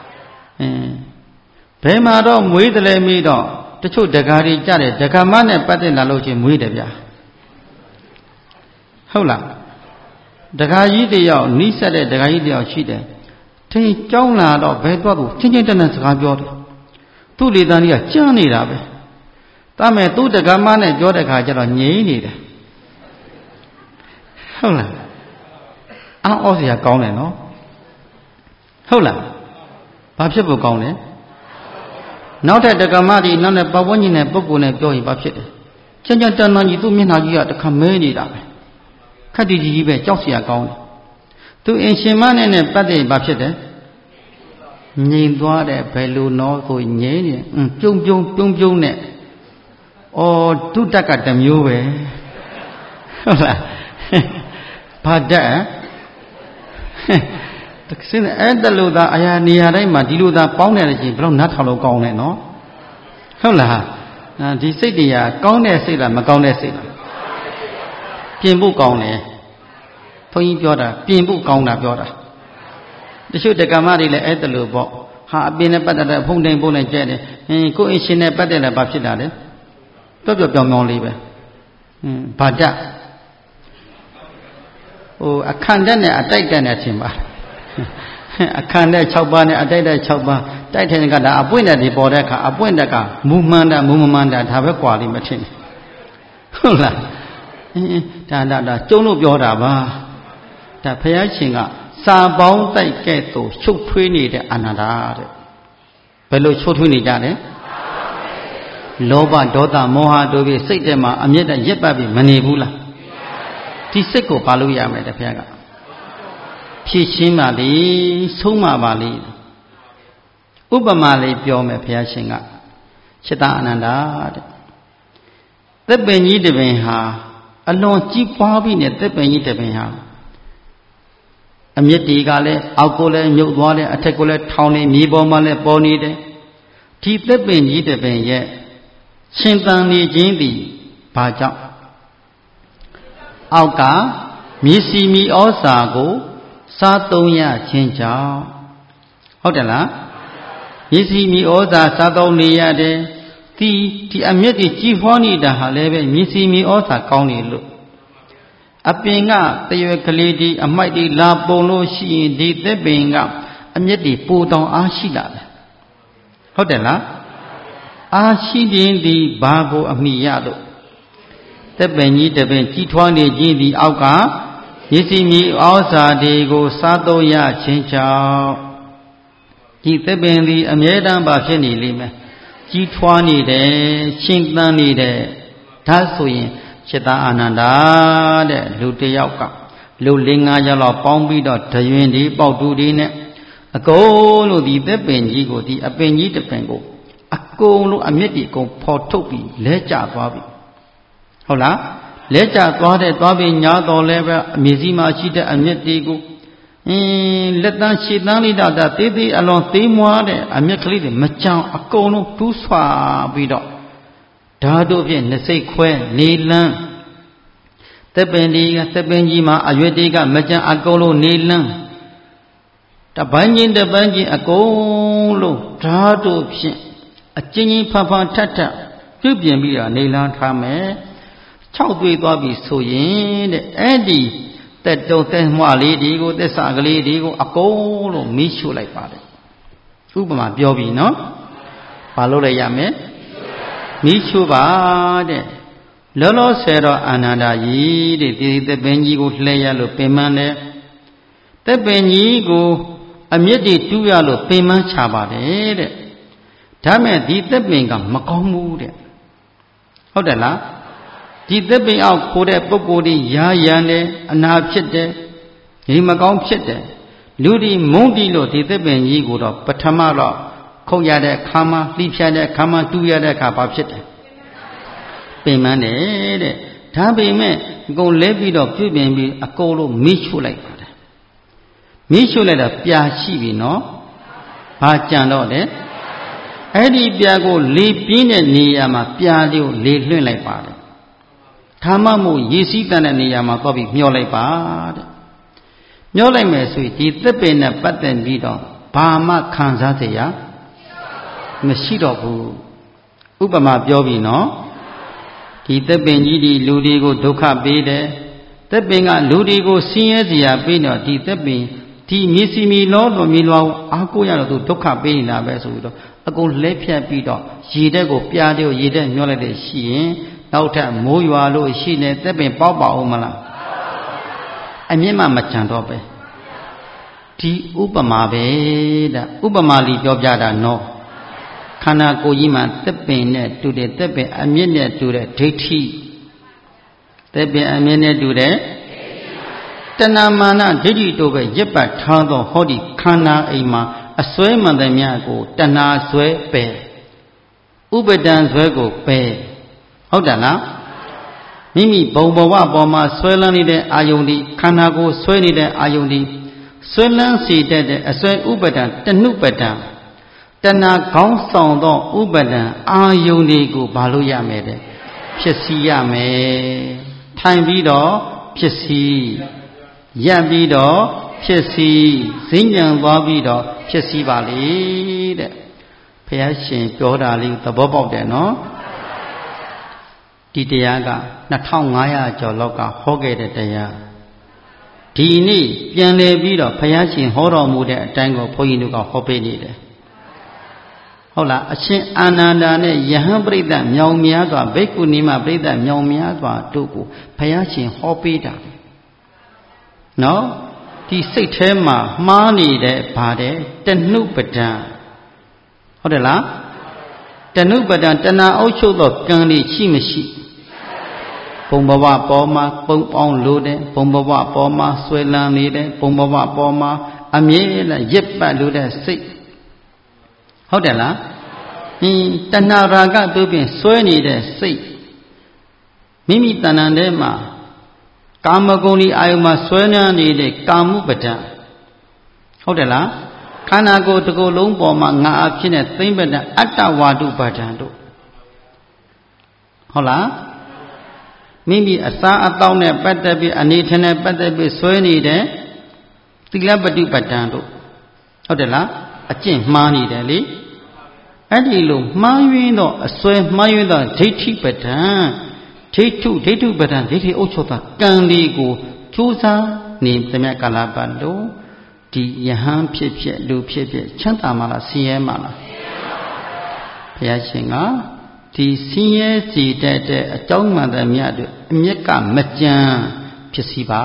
ဘယ်မှာတော့မွေးတယ်လဲမေးတော့တချို့ဒကာတွေကြတယ်ဒကာမနဲ့ပတ်သက်လာလို့ချင်းမွေးတယ်ဗျာဟုတ်လားဒကာကြီးတယောက်နီးစပ်တဲ့ဒကာကြီးတယောက်ရှိတယ်ထင်းကြောင်းလာတော့ဘယ်တော့သူချင်းချင်းတန်းတန်းစကားပြောတယ်သူ့လေတန်းကြီးကကြမ်းနေတာပဲဒါမဲ့သူ့ဒကာမနဲ့ပြောတဲ့ခါကျတော့ငြိမ်နေတယ်ဟုတ်လားအော်စရာကောင်းတယ်နော်ဟုတ်လားဘာဖြစ်ဖို့ကောင်းလဲနောက်တဲ့ဒကာမကြီးနောက်တဲ့ပဝန်းကျင်တဲ့ပုဂ္ဂိုလ်နဲ့ပြောရင်ဘာဖြစ်တယ်ချမ်းချမ်းတန်းတန်းကြီးသူ့မျက်နှာကြီးကတခါမဲနေတာပဲခက်တီကြီးပဲကြောက်เสียကောင်းတယ်သူအင်ရှင်မနဲ့ပတ်သက်ဘာဖြစ်တယ်ငြိမ်သွားတယ်ဘယ်လိုနော်ကိုငြိမ်နေပြုံးနဲ့အော်ဒုတက်ကတမျိုးပဲဟုတ်လားဘာတက်တကယ်အဲ့ဒါလို့သာအရာနေရာတိုင်းမှာဒီလိုသာပေါင်းတယ်ချင်းဘယ်တော့နတ်ထောင်လို့ကောင်းလဲနော်ဟုတ်လားဒီစိတ်တွေကကောင်းတဲ့စိတ်လားမကောင်းတဲ့စိတ်လားပြင်ဖို့ကောင်းတယ်ဘုန်းကြီးပြောတာပြင်ဖို့ကောင်းတာပြောတာတချို့တက္ကမတွေလည်းအဲ့တလို့ပေါ့ဟာအပင်နဲ့ပတ်သက်တဲ့ဖုန်တိန်ပုံနဲ့ကျဲတယ်ကိုယ်အရှင်နဲ့ပတ်သက်လည်းဘာဖြစ်တာလဲပြောပြောင်လေးပဲဘာတအခန္ဓာနဲ့အတိုက်တက်နဲ့ထင်ပါအခန္ဓာ6ပါးနဲ့အတိုက်တက်6ပါးတိုက်ထိုင်ကဒါအပွင့်တဲ့ဒီပေါ်တဲ့အခါအပွင့်တဲ့ကမူမှန်တာမူမမှန်တာဒါပဲကွာလိမ့်မထင်ဟုတ်လားဒါကျုံလို့ပြောတာပါဒါဘုရားရှင်ကစာပေါင်းတိုက်ကဲ့သို့ချုပ်ထွေးနေတဲ့အာနန္ဒာတဲ့ဘယ်လိုချုပ်ထွေးနေကြလဲလောဘဒေါသမောဟတို့ပြီးစိတ်ထဲမှာအမျက်တရက်ပတ်ပြီးမနေဘူးလားဒီစိတ်ကိုပါလို့ရမယ်တဲ့ဘုရားကဖြည့်ရှင်းပါလေဆုံးမပါလေဥပမာလေးပြောမယ်ဘုရားရှင်ကจิตအာနန္ဒာတဲ့သက်ပင်ကြီးတစ်ပင်ဟာအလွန်ကြီးပွားပြီးနဲ့သက်ပင်ကြီးတစ်ပင်ဟာအမြင့်တီကလည်းအောက်ကိုလည်းမြုပ်သွားတယ်အထက်ကိုလည်းထောင်နေမြေပေါ်မှာလည်းပေါ်နေတယ်ဒီသက်ပင်ကြီးတစ်ပင်ရဲ့ရှင်သန်နေခြင်းသည်ဘာကြောင့်အောက်ကမြေစီမီဩဇာကိုစားသုံးရခြင်းကြောင့်ဟုတ်တယ်လားမြေစီမီဩဇာစားသုံးနေရတယ်ဒီအမြင့်တီကြီးဖွားနေတာဟာလည်းပဲမြေစီမီဩဇာကောင်းနေလို့အပင်ကတရွယ်ကလေးဒီအမိုက်ဒီလာပုံလို့ရှိရင်ဒီသက်ပင်ကအမြင့်တီပူတောင်အားရှိလာတယ်ဟုတ်တယ်လားအားရှိခြင်းဒီဘာကိုအမိရလို့သက်ပင်ကြီးတစ်ပင်ကြီးထွားနေခြင်းဒီအောက်ကရည်စီမီဩဇာတွေကိုစားသုံးရခြင်းကြောင့်ဒီသက်ပင်ဒီအမြဲတမ်းပါဖြစ်နေလိမ့်မယ်ကြီးထွားနေတယ်ရှင်သန်နေတယ်ဒါဆိုရင်จิตအာနန္ဒာတဲ့လူတယောက်ကလူ4-5ယောက်လောက်ပေါင်းပြီးတော့ဒရွင်ဒီပေါက်တူဒီနဲ့အကုန်လို့ဒီသက်ပင်ကြီးကိုဒီအပင်ကြီးတစ်ပင်ကိုအကုန်လို့အမြင့်ဒီအကုန်ဖော်ထုတ်ပြီးလဲကျသွားပြီဟုတ်လားလဲကျသွားပြီးညာတော်လဲပဲအမြေကြီးမှာရှိတဲ့အမြင့်ဒီကိုလက်တန်းရှည်တန်းလေးတော့သေးသေးအလွန်သေးမွားတဲ့အမြင့်ကလေးတွေမကြံအကုန်လုံးတူးဆွာပြီးတော့ဓာတုဖြင့်နှစိတ်ခွဲနေလန်းသက်ပင်ကြီးမှာအရွက်တွေကမကြံအကုန်လုံးနေလန်းတပန်းချင်းအကုန်လုံးဓာတုဖြင့်အချင်းချင်းဖဖထထပြုပြင်ပြီးတော့နေလန်းထားမယ်6တွေ့သွားပြီဆိုရင်တဲ့အဲ့ဒီတက်တုံသက်မွားလေးဒီကိုသက်စာကလေးဒီကိုအကုန်လုံးမီးရှို့လိုက်ပါတယ်ဥပမာပြောပြီနော်ဘာလို့လဲရမယ်မီးရှို့ပါတဲ့လောလောဆယ်တော့အာနန္ဒာကြီးတဲ့ဒီသက်ပင်ကြီးကိုလှဲရလို့ပင်မတယ်သက်ပင်ကြီးကိုအမြင့်တွေတူးရလို့ပင်မချပါတယ်တဲ့ဒါမဲ့ဒီသက်ပင်ကမကောင်းဘူးတဲ့ဟုတ်တယ်လားဒီသက်ပင်အောက်ခိုးတဲ့ပုဂ္ဂိုလ်ဒီရာရန်တယ်အနာဖြစ်တယ်ဒီမကောင်းဖြစ်တယ်လူဒီမုန်းတီလို့ဒီသက်ပင်ကြီးကိုတော့ပထမတော့ခုတ်ရတဲ့ခါမှလှိဖြတ်တဲ့ခါမှတူးရတဲ့ခါဘာဖြစ်တယ်ပင်မတယ်တဲ့ဒါပေမဲ့အကုန်လဲပြီးတော့ပြုပြင်ပြီးအကုန်လုံးမီးရှို့လိုက်ပါတယ်မီးရှို့လိုက်တာပြာရှိပြီနော်ဘာကြံတော့လဲအဲ့ဒီပြာကိုလေပြင်းတဲ့နေရာမှာပြာလေးကိုလေလွှင့်လိုက်ပါတယ်ဒါမှမဟုတ်ရေစီးတန်တဲ့နေရာမှာတော့ပြီးမျောလိုက်ပါတဲ့မျောလိုက်မယ်ဆိုရင်ဒီသက်ပင်နဲ့ပတ်သက်ပြီးတော့ဘာမှခံစားစရာမရှိတော့ဘူးဥပမာပြောပြီးနော်ဒီသက်ပင်ကြီးဒီလူတွေကိုဒုက္ခပေးတယ်သက်ပင်ကလူတွေကိုဆင်းရဲစရာပေးတော့ဒီသက်ပင်ဒီမြေစီမီလောတော်မြေလွားအားကိုးရတော့သူဒုက္ခပေးနေတာပဲဆိုပြီးတော့အကုန်လဲဖြတ်ပြီးတော့ရေတက်ကိုပြားတဲ့ကိုရေတက်မျောလိုက်တဲ့ရှိရင်နောက်ထပ်မိုးရွာလို့ရှိနေသက်ပင်ပေါက်ပါအောင်မလားအမြင့်မှမချန်တော့ပဲဒီဥပမာပဲတဲ့ဥပမာလေးပြောပြတာနော်ခန္ဓာကိုယ်ကြီးမှာသက်ပင်နဲ့တူတဲ့သက်ပင်အမြင့်နဲ့တူတဲ့ဒိဋ္ဌိသက်ပင်အမြင့်နဲ့တူတဲ့တဏမာနဒိဋ္ဌိတို့ပဲရစ်ပတ်ထားသောဟောဒီခန္ဓာအိမ်မှာအစွဲမှန်တဲ့မြတ်ကိုတဏစွဲပယ်ဥပဒံစွဲကိုပယ်ဟုတ်တယ်လားမိမိဘုံဘဝပေါ်မှာဆွဲလန်းနေတဲ့အာယုန်ဒီခန္ဓာကိုယ်ဆွဲနေတဲ့အာယုန်ဒီဆွဲလန်းစေတဲ့အစွဲဥပဒံတဏှုပဒံတဏခေါင်းဆောင်သောဥပဒံအာယုန်တွေကိုဘာလို့ရမယ်တဲ့ဖြစ်စီရမယ်ထိုင်ပြီးတော့ဖြစ်စီရပ်ပြီးတော့ဖြစ်စီဈဉ္ဉံသွားပြီးတော့ဖြစ်စီပါလေတဲ့ဘုရားရှင်ပြောတာလေးသဘောပေါက်တယ်နော်ဒီတရားက2500ကျော်လောက်ကဟောခဲ့တဲ့တရားဒီနေ့ပြန်လည်ပြီးတော့ဘုရားရှင်ဟောတော်မူတဲ့အတိုင်းကိုဘုန်းကြီးတို့ကဟောပေးနေတယ်ဟုတ်လားအရှင်အာနန္ဒာနဲ့ယဟန်ပရိသတ်မြောင်များစွာဘိက္ခုနီမပရိသတ်မြောင်များစွာတို့ကိုဘုရားရှင်ဟောပေးတာနော်ဒီစိတ်ထဲမှာမှားနေတဲ့ဗါတဲ့တဏှုပဒံဟုတ်တယ်လားတဏှုပဒံတဏှာအုပ်ချုပ်သောကံလေးရှိမရှိဘုံဘဝပေါ်မှာပုံပေါင်းလို့တဲ့ဘုံဘဝပေါ်မှာဆွဲလန်းနေတဲ့ဘုံဘဝပေါ်မှာအမြဲတမ်းရစ်ပတ်လို့တဲ့စိတ်ဟုတ်တယ်လားတဏှာရာဂတို့ဖြင့်ဆွဲနေတဲ့စိတ်မိမိတဏ္ဍာထဲမှာကာမဂုဏ်ဒီအာယုမှာဆွဲနှံနေတဲ့ကာမှုပဒံဟုတ်တယ်လားခန္ဓာကိုယ်တစ်ခုလုံးပေါ်မှာငါအဖြစ်နဲ့သိမ့်ပဒံအတ္တဝါဒုပဒံတို့ဟုတ်လားမိမိအစာအသောက်နဲ့ပတ်သက်ပြီးအနေထနဲ့ပတ်သက်ပြီးဆွဲနေတဲ့သီလပฏิပဒံတို့ဟုတ်တယ်လားအကျင့်မှားနေတယ်လေအဲ့ဒီလိုမှားယွင်းတော့အစွဲမှားယွင်းတော့ဒိဋ္ဌိပဒံဒိဋ္ဌုပဒံဒိဋ္ဌိအုပ်ချုပ်တာကံလေးကိုကြိုးစားနေသမျှကာလပတ်လို့ဒီယဟန်ဖြစ်ဖြစ်လူဖြစ်ဖြစ်ချမ်းသာမှာလားဆင်းရဲမှာလားဘုရားရှင်ကဒီဆင်းရဲစီတဲ့အကြောင်းမှန်သမျှတို့အမျက်ကမကြံဖြစ်စီပါ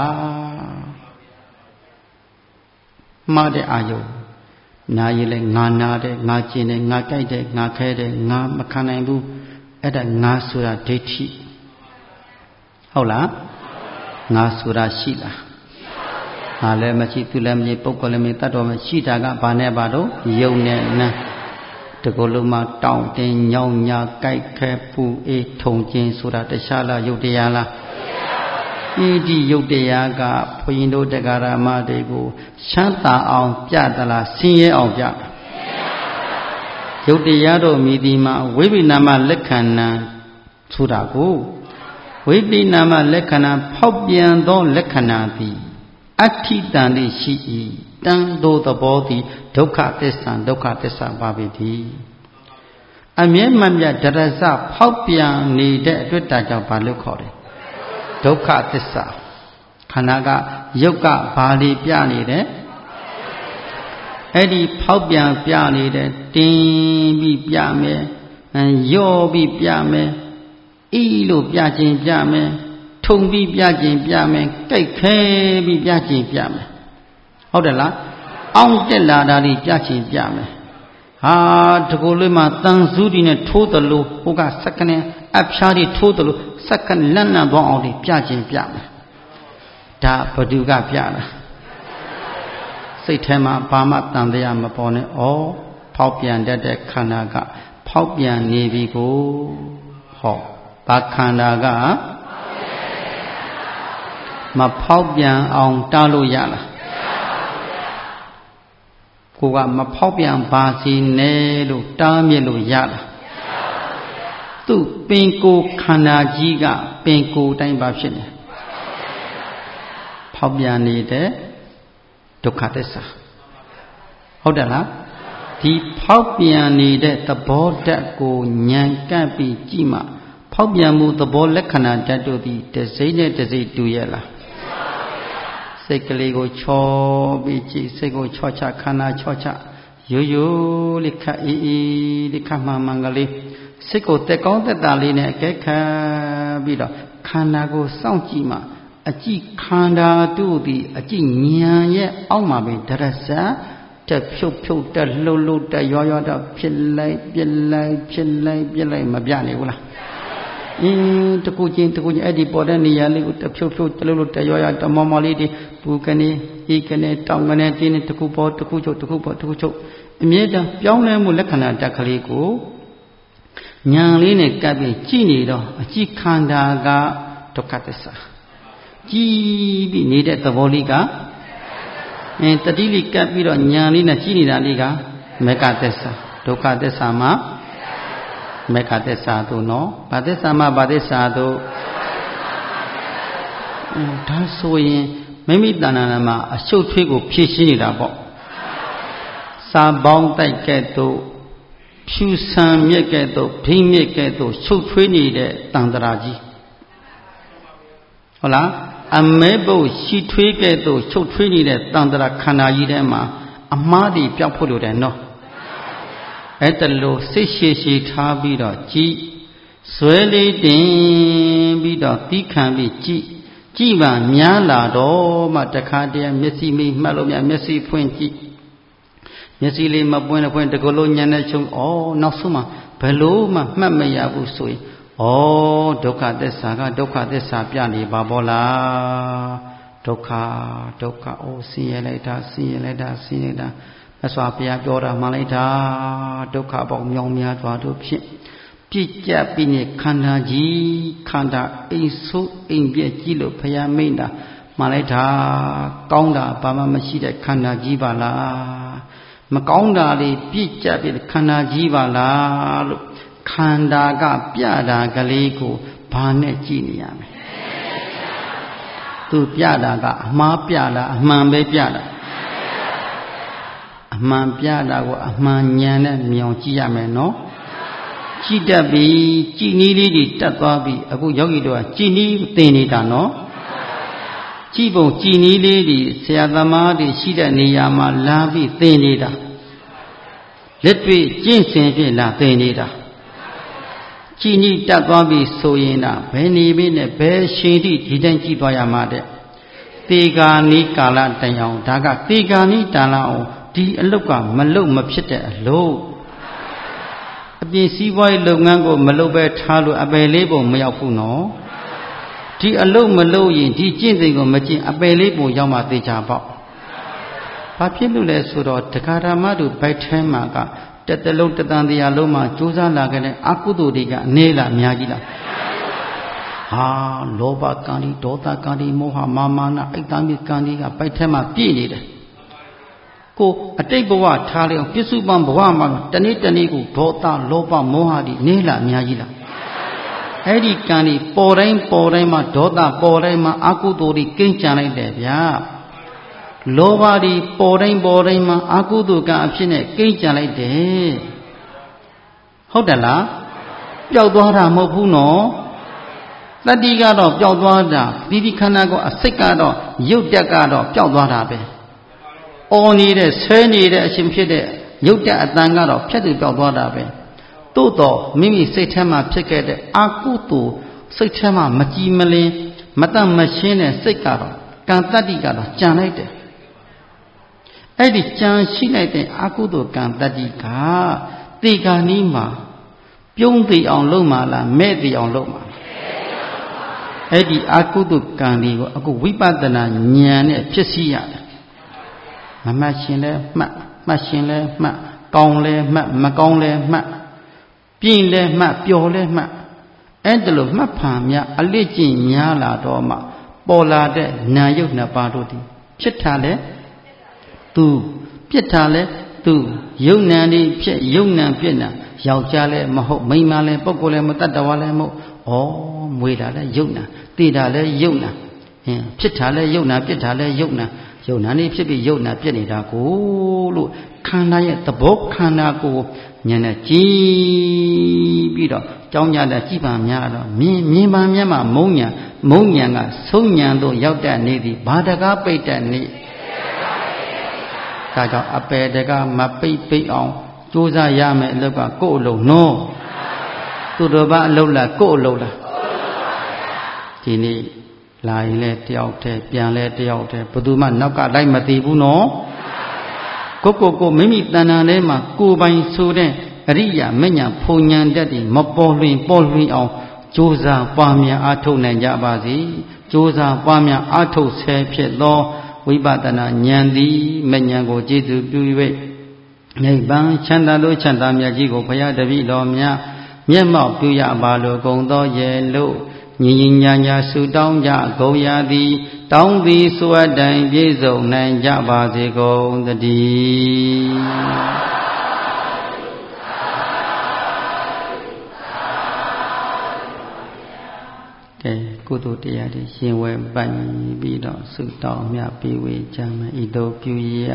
မှားတဲ့အာယုနာရည်လဲငါနာတယ်ငါကျင်တယ်ငါကြိုက်တယ်ငါခဲတယ်ငါမခံနိုင်ဘူးအဲ့ဒါငါဆိုတာဒိဋ္ဌိဟုတ်လားငါဆိုတာရှိလားငါလည်းမရှိသူလည်းမရှိပုဂ္ဂိုလ်လည်းမရှိတတ်တော်မရှိတာကဘာနဲ့ဘာတော့ယုံနဲ့နံတကူလုံးမှာတောင့်တင်းညောင်းညာကြိုက်ခဲပူအေးထုံခြင်းဆိုတာတခြားလားယုတ်တရားလားဒီယုတ်တရားကဘုရင်တို့တရားဓမ္မတွေကိုချမ်းသာအောင်ပြသလားဆင်းရဲအောင်ပြယုတ်တရားတို့မြည်ဒီမှာဝိပိနာမလက္ခဏာဆိုတာကိုဝိပိနာမလက္ခဏာဖောက်ပြန်သောလက္ခဏာသည်အဋ္ဌိတန်လေးရှိ၏တန်သောသဘောသည်ဒုက္ခသစ္စာဒုက္ခသစ္စာပါပေသည်အမြဲမှန်ပြဒရစဖောက်ပြန်နေတဲ့အတွက်တာကြောင့်ဘာလို့ခေါ်တယ်ဒုက္ခသစ္စာခန္ဓာကယုတ်ကဘာလေးပြနေတယ်အဲ့ဒီဖောက်ပြန်ပြနေတဲ့တင်းပြီးပြမယ်ရော့ပြီးပြမယ်ဤလို့ပြခြင်းပြမယ်ထုံပြီးပြခြင်းပြမယ်ကြိုက်ခဲပြီးပြခြင်းပြမယ်ဟုတ်တယ်လားအောင့်တက်လာတာလေးပြခြင်းပြမယ်ဟာတကူလေးမှာတန်စုဒီနဲ့ထိုးတယ်လို့ဟိုကစက္ကနဲ့အဖျားတွေထိုးတယ်လို့စက္ကလန့်လန့်သွားအောင်လေးပြခြင်းပြမယ်ဒါဘဒုကပြတာစိတ်ထဲမှာဘာမှတန်တရားမပေါ်နဲ့ဩဖောက်ပြန်တတ်တဲ့ခန္ဓာကဖောက်ပြန်နေပြီကိုဟောဘာခန္ဓာကမဖောက်ပြန်အောင်တားလို့ရလားကိုကမဖောက်ပြန်ပါစီနဲ့လို့တားမြစ်လို့ရလားသူ့ပင်ကိုခန္ဓာကြီးကပင်ကိုတိုင်းပါဖြစ်နေဖောက်ပြန်နေတဲ့ဒုက္ခသစ္စာဟုတ်တယ်လားဒီဖောက်ပြန်နေတဲ့သဘောဓာတ်ကိုဉာဏ်ကပ်ပြီးကြည့်မှဖောက်ပြန်မှုသဘောလက္ခဏာဓာတ်တို့သည်တစ်စိမ့်နဲ့တစ်စိမ့်တူရဲ့လားစိတ်ကလေးကိုချောပြီးကြည့်စိတ်ကိုချောချခန္ဓာချောချရိုးရိုးလေးခတ်အေးအေးလေးခတ်မှန်မှန်ကလေးစိတ်ကိုတက်ကောင်းတက်တာလေးနဲ့အကဲခတ်ပြီးတော့ခန္ဓာကိုစောင့်ကြည့်မှအကြည့်ခန္ဓာတို့သည်အကြည့်ဉာဏ်ရဲ့အောက်မှာပဲဒရစတက်ဖြုတ်ဖြုတ်တက်လှုပ်လှုပ်တက်ရောရောတော့ဖြစ်လိုက်ပြစ်လိုက်ဖြစ်လိုက်ပြစ်လိုက်မပြနိုင်ဘူးလားတကူချင်းအဲ့ဒီပေါ်တဲ့နေရာလေးကိုတဖြုတ်ဖြုတ်တလို့တရောရတမောမောလေးဒီပူကနေဤကနေတောင်းကနေတင်းနေတကူပေါ်တကူချုပ်တကူပေါ်တကူချုပ်အမြဲတမ်းပြောင်းလဲမှုလက္ခဏာတက်ကလေးကိုညာလေးနဲ့ကပ်ပြီးကြည့်နေတော့အကြည့်ခန္ဓာကဒုက္ခသစ္စာကြည့်ပြီးနေတဲ့သဘောလေးကတတိလေးကပ်ပြီးတော့ညာလေးနဲ့ကြည့်နေတာလေးကမေဃသစ္စာဒုက္ခသစ္စာမှာမေဃသစ္စာတို့နော်ဘာသစ္စာမှာဘာသစ္စာတို့ဒါဆိုရင်မိမိတဏ္ဍာမှာအရှုပ်ထွေးကိုဖြည့်ရှင်းနေတာပေါ့စာပေါင်းတိုက်ကဲ့သို့ဖြူဆံမြက်ကဲ့သို့ဖိမြက်ကဲ့သို့ရှုပ်ထွေးနေတဲ့တန်တရာကြီးဟုတ်လားအမဲပုတ်ရှိထွေးကဲ့သို့ရှုပ်ထွေးနေတဲ့တန်တရာခန္ဓာကြီးထဲမှာအမှားတွေပြောက်ဖို့လိုတယ်နော်အဲ့တလို့စိတ်ရှည်ထားပြီးတော့ကြည်ဇွဲလေးတင်ပြီးတော့သီးခံပြီးကြည်ပါများလာတော့မှတခါတည်းမျက်စိမိမှတ်လို့မျက်စိဖွင့်ကြည့်မျက်စိလေးမပွင့်ဖွင့်တကလို့ညံနေချုံနောက်ဆုံးမှဘယ်လို့မှမှတ်မရဘူးဆိုရင်ဒုက္ခသစ္စာကဒုက္ခသစ္စာပြနေပါဘောလားဒုက္ခဆင်းရဲလိုက်တာမြတ်စွာဘုရားပြောတာမှန်လိုက်တာဒုက္ခပေါင်းမြောင်များစွာတို့ဖြင့်ပြည့်ကြပြီးနေခန္ဓာကြီးခန္ဓာအိမ်ဆိုးအိမ်ပြည့်ကြီးလို့ဘုရားမိန့်တာမှန်လိုက်တာကောင်းတာဘာမှမရှိတဲ့ခန္ဓာကြီးပါလားမကောင်းတာတွေပြည့်ကြပြီးခန္ဓာကြီးပါလားလို့ခန္ဓာကပြတာကလေးကိုဘာနဲ့ကြည့်နေရမလဲသူပြတာကအမှားပြလားအမှန်ပဲပြတာအမှန်ပြတာကိုအမှန်ဉာဏ်နဲ့မြောင်ကြည့်ရမယ်နော်ကြည့်တတ်ပြီကြည်နည်းလေးတွေတက်သွားပြီအခုယောဂီတို့ကကြည်နည်းသင်နေတာနော်ကြည်ပုံကြည်နည်းလေးတွေဆရာသမားတွေရှိတဲ့နေရာမှာလာပြီးသင်နေတာလက်တွေ့ကျင့်စဉ်ဖြင့်လာသင်နေတာကြည်နည်းတက်သွားပြီဆိုရင်တော့ဘယ်နေပြီနဲ့ဘယ်ရှင်တိဒီတိုင်းကြည့်သွားရမှာတဲ့သေဂာနိကာလတိုင်အောင်ဒါကသေဂာနိတန်လာအောင်ဒီအလုတ်ကမလုတ်မဖြစ်တဲ့အလုတ်အပြင်စီးပွားရေးလုပ်ငန်းကိုမလုပ်ပဲထားလို့အပယ်လေးပုံမရောက်ဘူးနော်ဒီအလုတ်မလုပ်ရင်ဒီကျင့်စဉ်ကိုမကျင့်အပယ်လေးပုံရောက်မှသေချာပေါ့ဘာဖြစ်လို့လဲဆိုတော့တက္ကရာမတို့ဘိုက်ထဲမှာကတက်တလုံးတတန်တရားလုံးမှာကြိုးစားလာခဲ့တဲ့အကုသိုလ်တွေကအနည်းလားအများကြီးလားလောဘကံဒီဒေါသကံဒီမောဟမာနအိတ်တမ်းကံဒီကဘိုက်ထဲမှာပြည့်နေတယ်ကိုအတိတ်ဘဝထားလိုက်အောင်ပြစ္စုပန်ဘဝမှာတနေ့တနေ့ကိုဒေါသလောဘမောဟတွေနည်းလားအများကြီးလားအဲ့ဒီကံဒီပေါ်တိုင်းမှာဒေါသပေါ်တိုင်းမှာအကုသိုလ်တွေကင်းကြံလိုက်တယ်ဗျာလောဘတွေပေါ်တိုင်းမှာအကုသိုလ်ကံအဖြစ်နဲ့ကိန်းကြံလိုက်တယ်ဟုတ်တယ်လားပျောက်သွားတာမဟုတ်ဘူးနော်တတိကတော့ပျောက်သွားတာဒီခန္ဓာကိုအစိတ်ကတော့ရုပ်တက်ကတော့ပျောက်သွားတာပဲအော်နေတဲ့ဆဲနေတဲ့အရှင်ဖြစ်တဲ့ရုပ်တက်အတန်ကတော့ဖြတ်သူပျောက်သွားတာပဲသို့တော့မိမိစိတ်ထဲမှာဖြစ်ခဲ့တဲ့အကုသိုလ်စိတ်ထဲမှာမကြည်မလင်မတတ်မရှင်းတဲ့စိတ်ကတော့ကံတတ္တိကတော့ကြံလိုက်တယ်အဲ့ဒီကြံရှိလိုက်တဲ့အကုသိုလ်ကံတတ္တိကသေဂာနီးမှာပြုံးသိအောင်လုပ်မှာလားမဲ့သိအောင်လုပ်မှာလားအဲ့ဒီအကုသိုလ်ကံလေးကိုအခုဝိပဿနာဉာဏ်နဲ့ဖြစ်စီရတယ်မမှတ်ရှင်လဲမှတ်ရှင်လဲမှတ်ကောင်းလဲမှတ်မကောင်းလဲမှတ်ပြင်းလဲမှတ်ပျော်လဲမှတ်အဲ့ဒါလို့မှတ်ဖန်များအလစ်ကျင့်များလာတော့မှပေါ်လာတဲ့နာယုတ်နှစ်ပါးတို့သည်ဖြစ်တာလဲသူပြစ်တာလဲသူယုံနံဒီဖြစ်ယုံနံပြစ်နာယောက်ျားလဲမဟုတ်မိန်းမလဲပုဂ္ဂိုလ်လဲမတတ်တော်လဲမဟုတ်မွေတာလဲယုံနံသိတာလဲယုံနံဖြစ်တာလဲယုံနံပြစ်တာလဲယုံနံနေဖြစ်ပြီးယုံနံပြစ်နေတာကိုလို့ခန္ဓာရဲ့သဘောခန္ဓာကိုဉာဏ်နဲ့ကြည့်ပြီးတော့ကြောင်းကြတဲ့ကြည်ပါများတော့မြင်ပါမျက်မှမုံညာကဆုံးညာသို့ရောက်တဲ့နေသည်ဘာတကားပိတ်တဲ့နေဒါကြောင့်အပေတကမပိတ်အောင်ကြိုးစားရမယ်အလုပ်ကကိုယ့်အလုပ်နော်သူတော်ဘာအလုပ်လားကိုယ့်အလုပ်လားဒီနေ့လာရင်လဲတယောက်တည်းပြန်လဲတယောက်တည်းဘယ်သူမှနောက်ကလိုက်မသိဘူးနော်ကိုမိမိတဏ္ဍာထဲမှာကိုယ်ပိုင်ဆိုတဲ့အရိယာမဉ္ဇဉ်ဖုန်ဉဏ်တတ်ပြီးမပေါ်လွင်အောင်ကြိုးစားပွားများအားထုတ်နိုင်ကြပါစေကြိုးစားပွားများအားထုတ်ဆဲဖြစ်သောဝိပဿနာဉာဏ်သည်မဉ္ဇဉ်ကိုကျေစုပြု၍နိဗ္ဗာန်ချမ်းသာလို့ချမ်းသာမြတ်ကြီးကိုဘုရားတပည့်တော်များမျက်မှောက်ပြုရပါလိုကုန်သောရဲ့လို့ညီညာဆုတောင်းကြကုန်ရသည်တောင်းသည်ဆိုအပ်တိုင်ပြည့်စုံနိုင်ကြပါစေကုန်သတည်းကဲကုသိုလ်တရားတွေရှင်ဝဲပိုင်ပြီးတော့ဆုတောင်းမြတ်ပေးဝေကြမယ်ဤသို့ပြုရ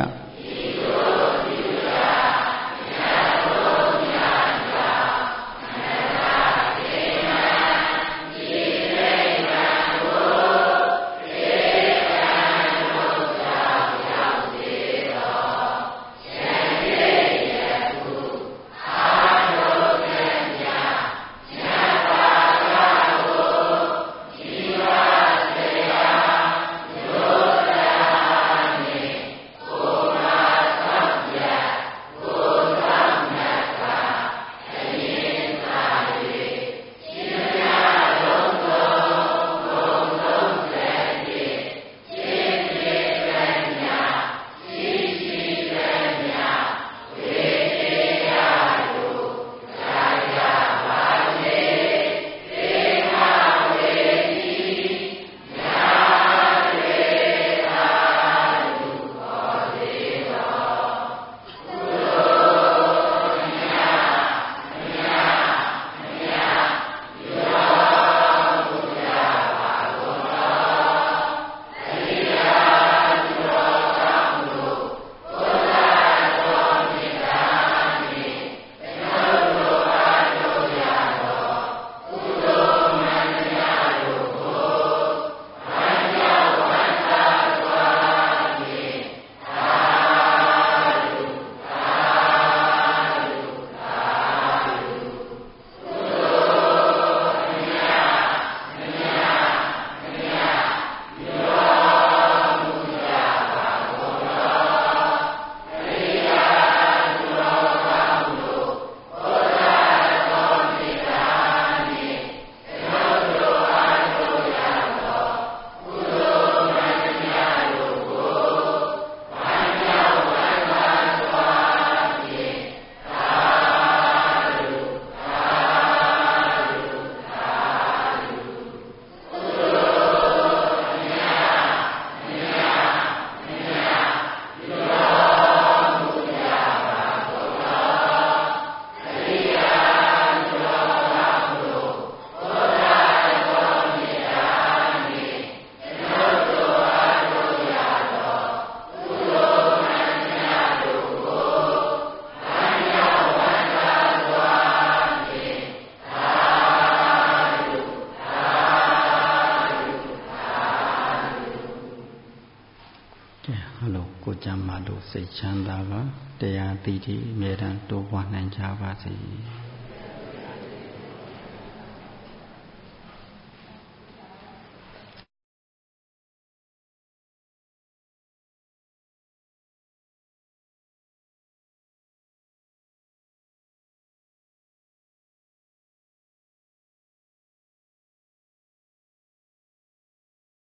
ကိုကြမ်းမှလို့စိတ်ချမ်းသာပါတရားတည်တည်အမြဲတမ်းတိုးပွားနိုင်ကြပါစေ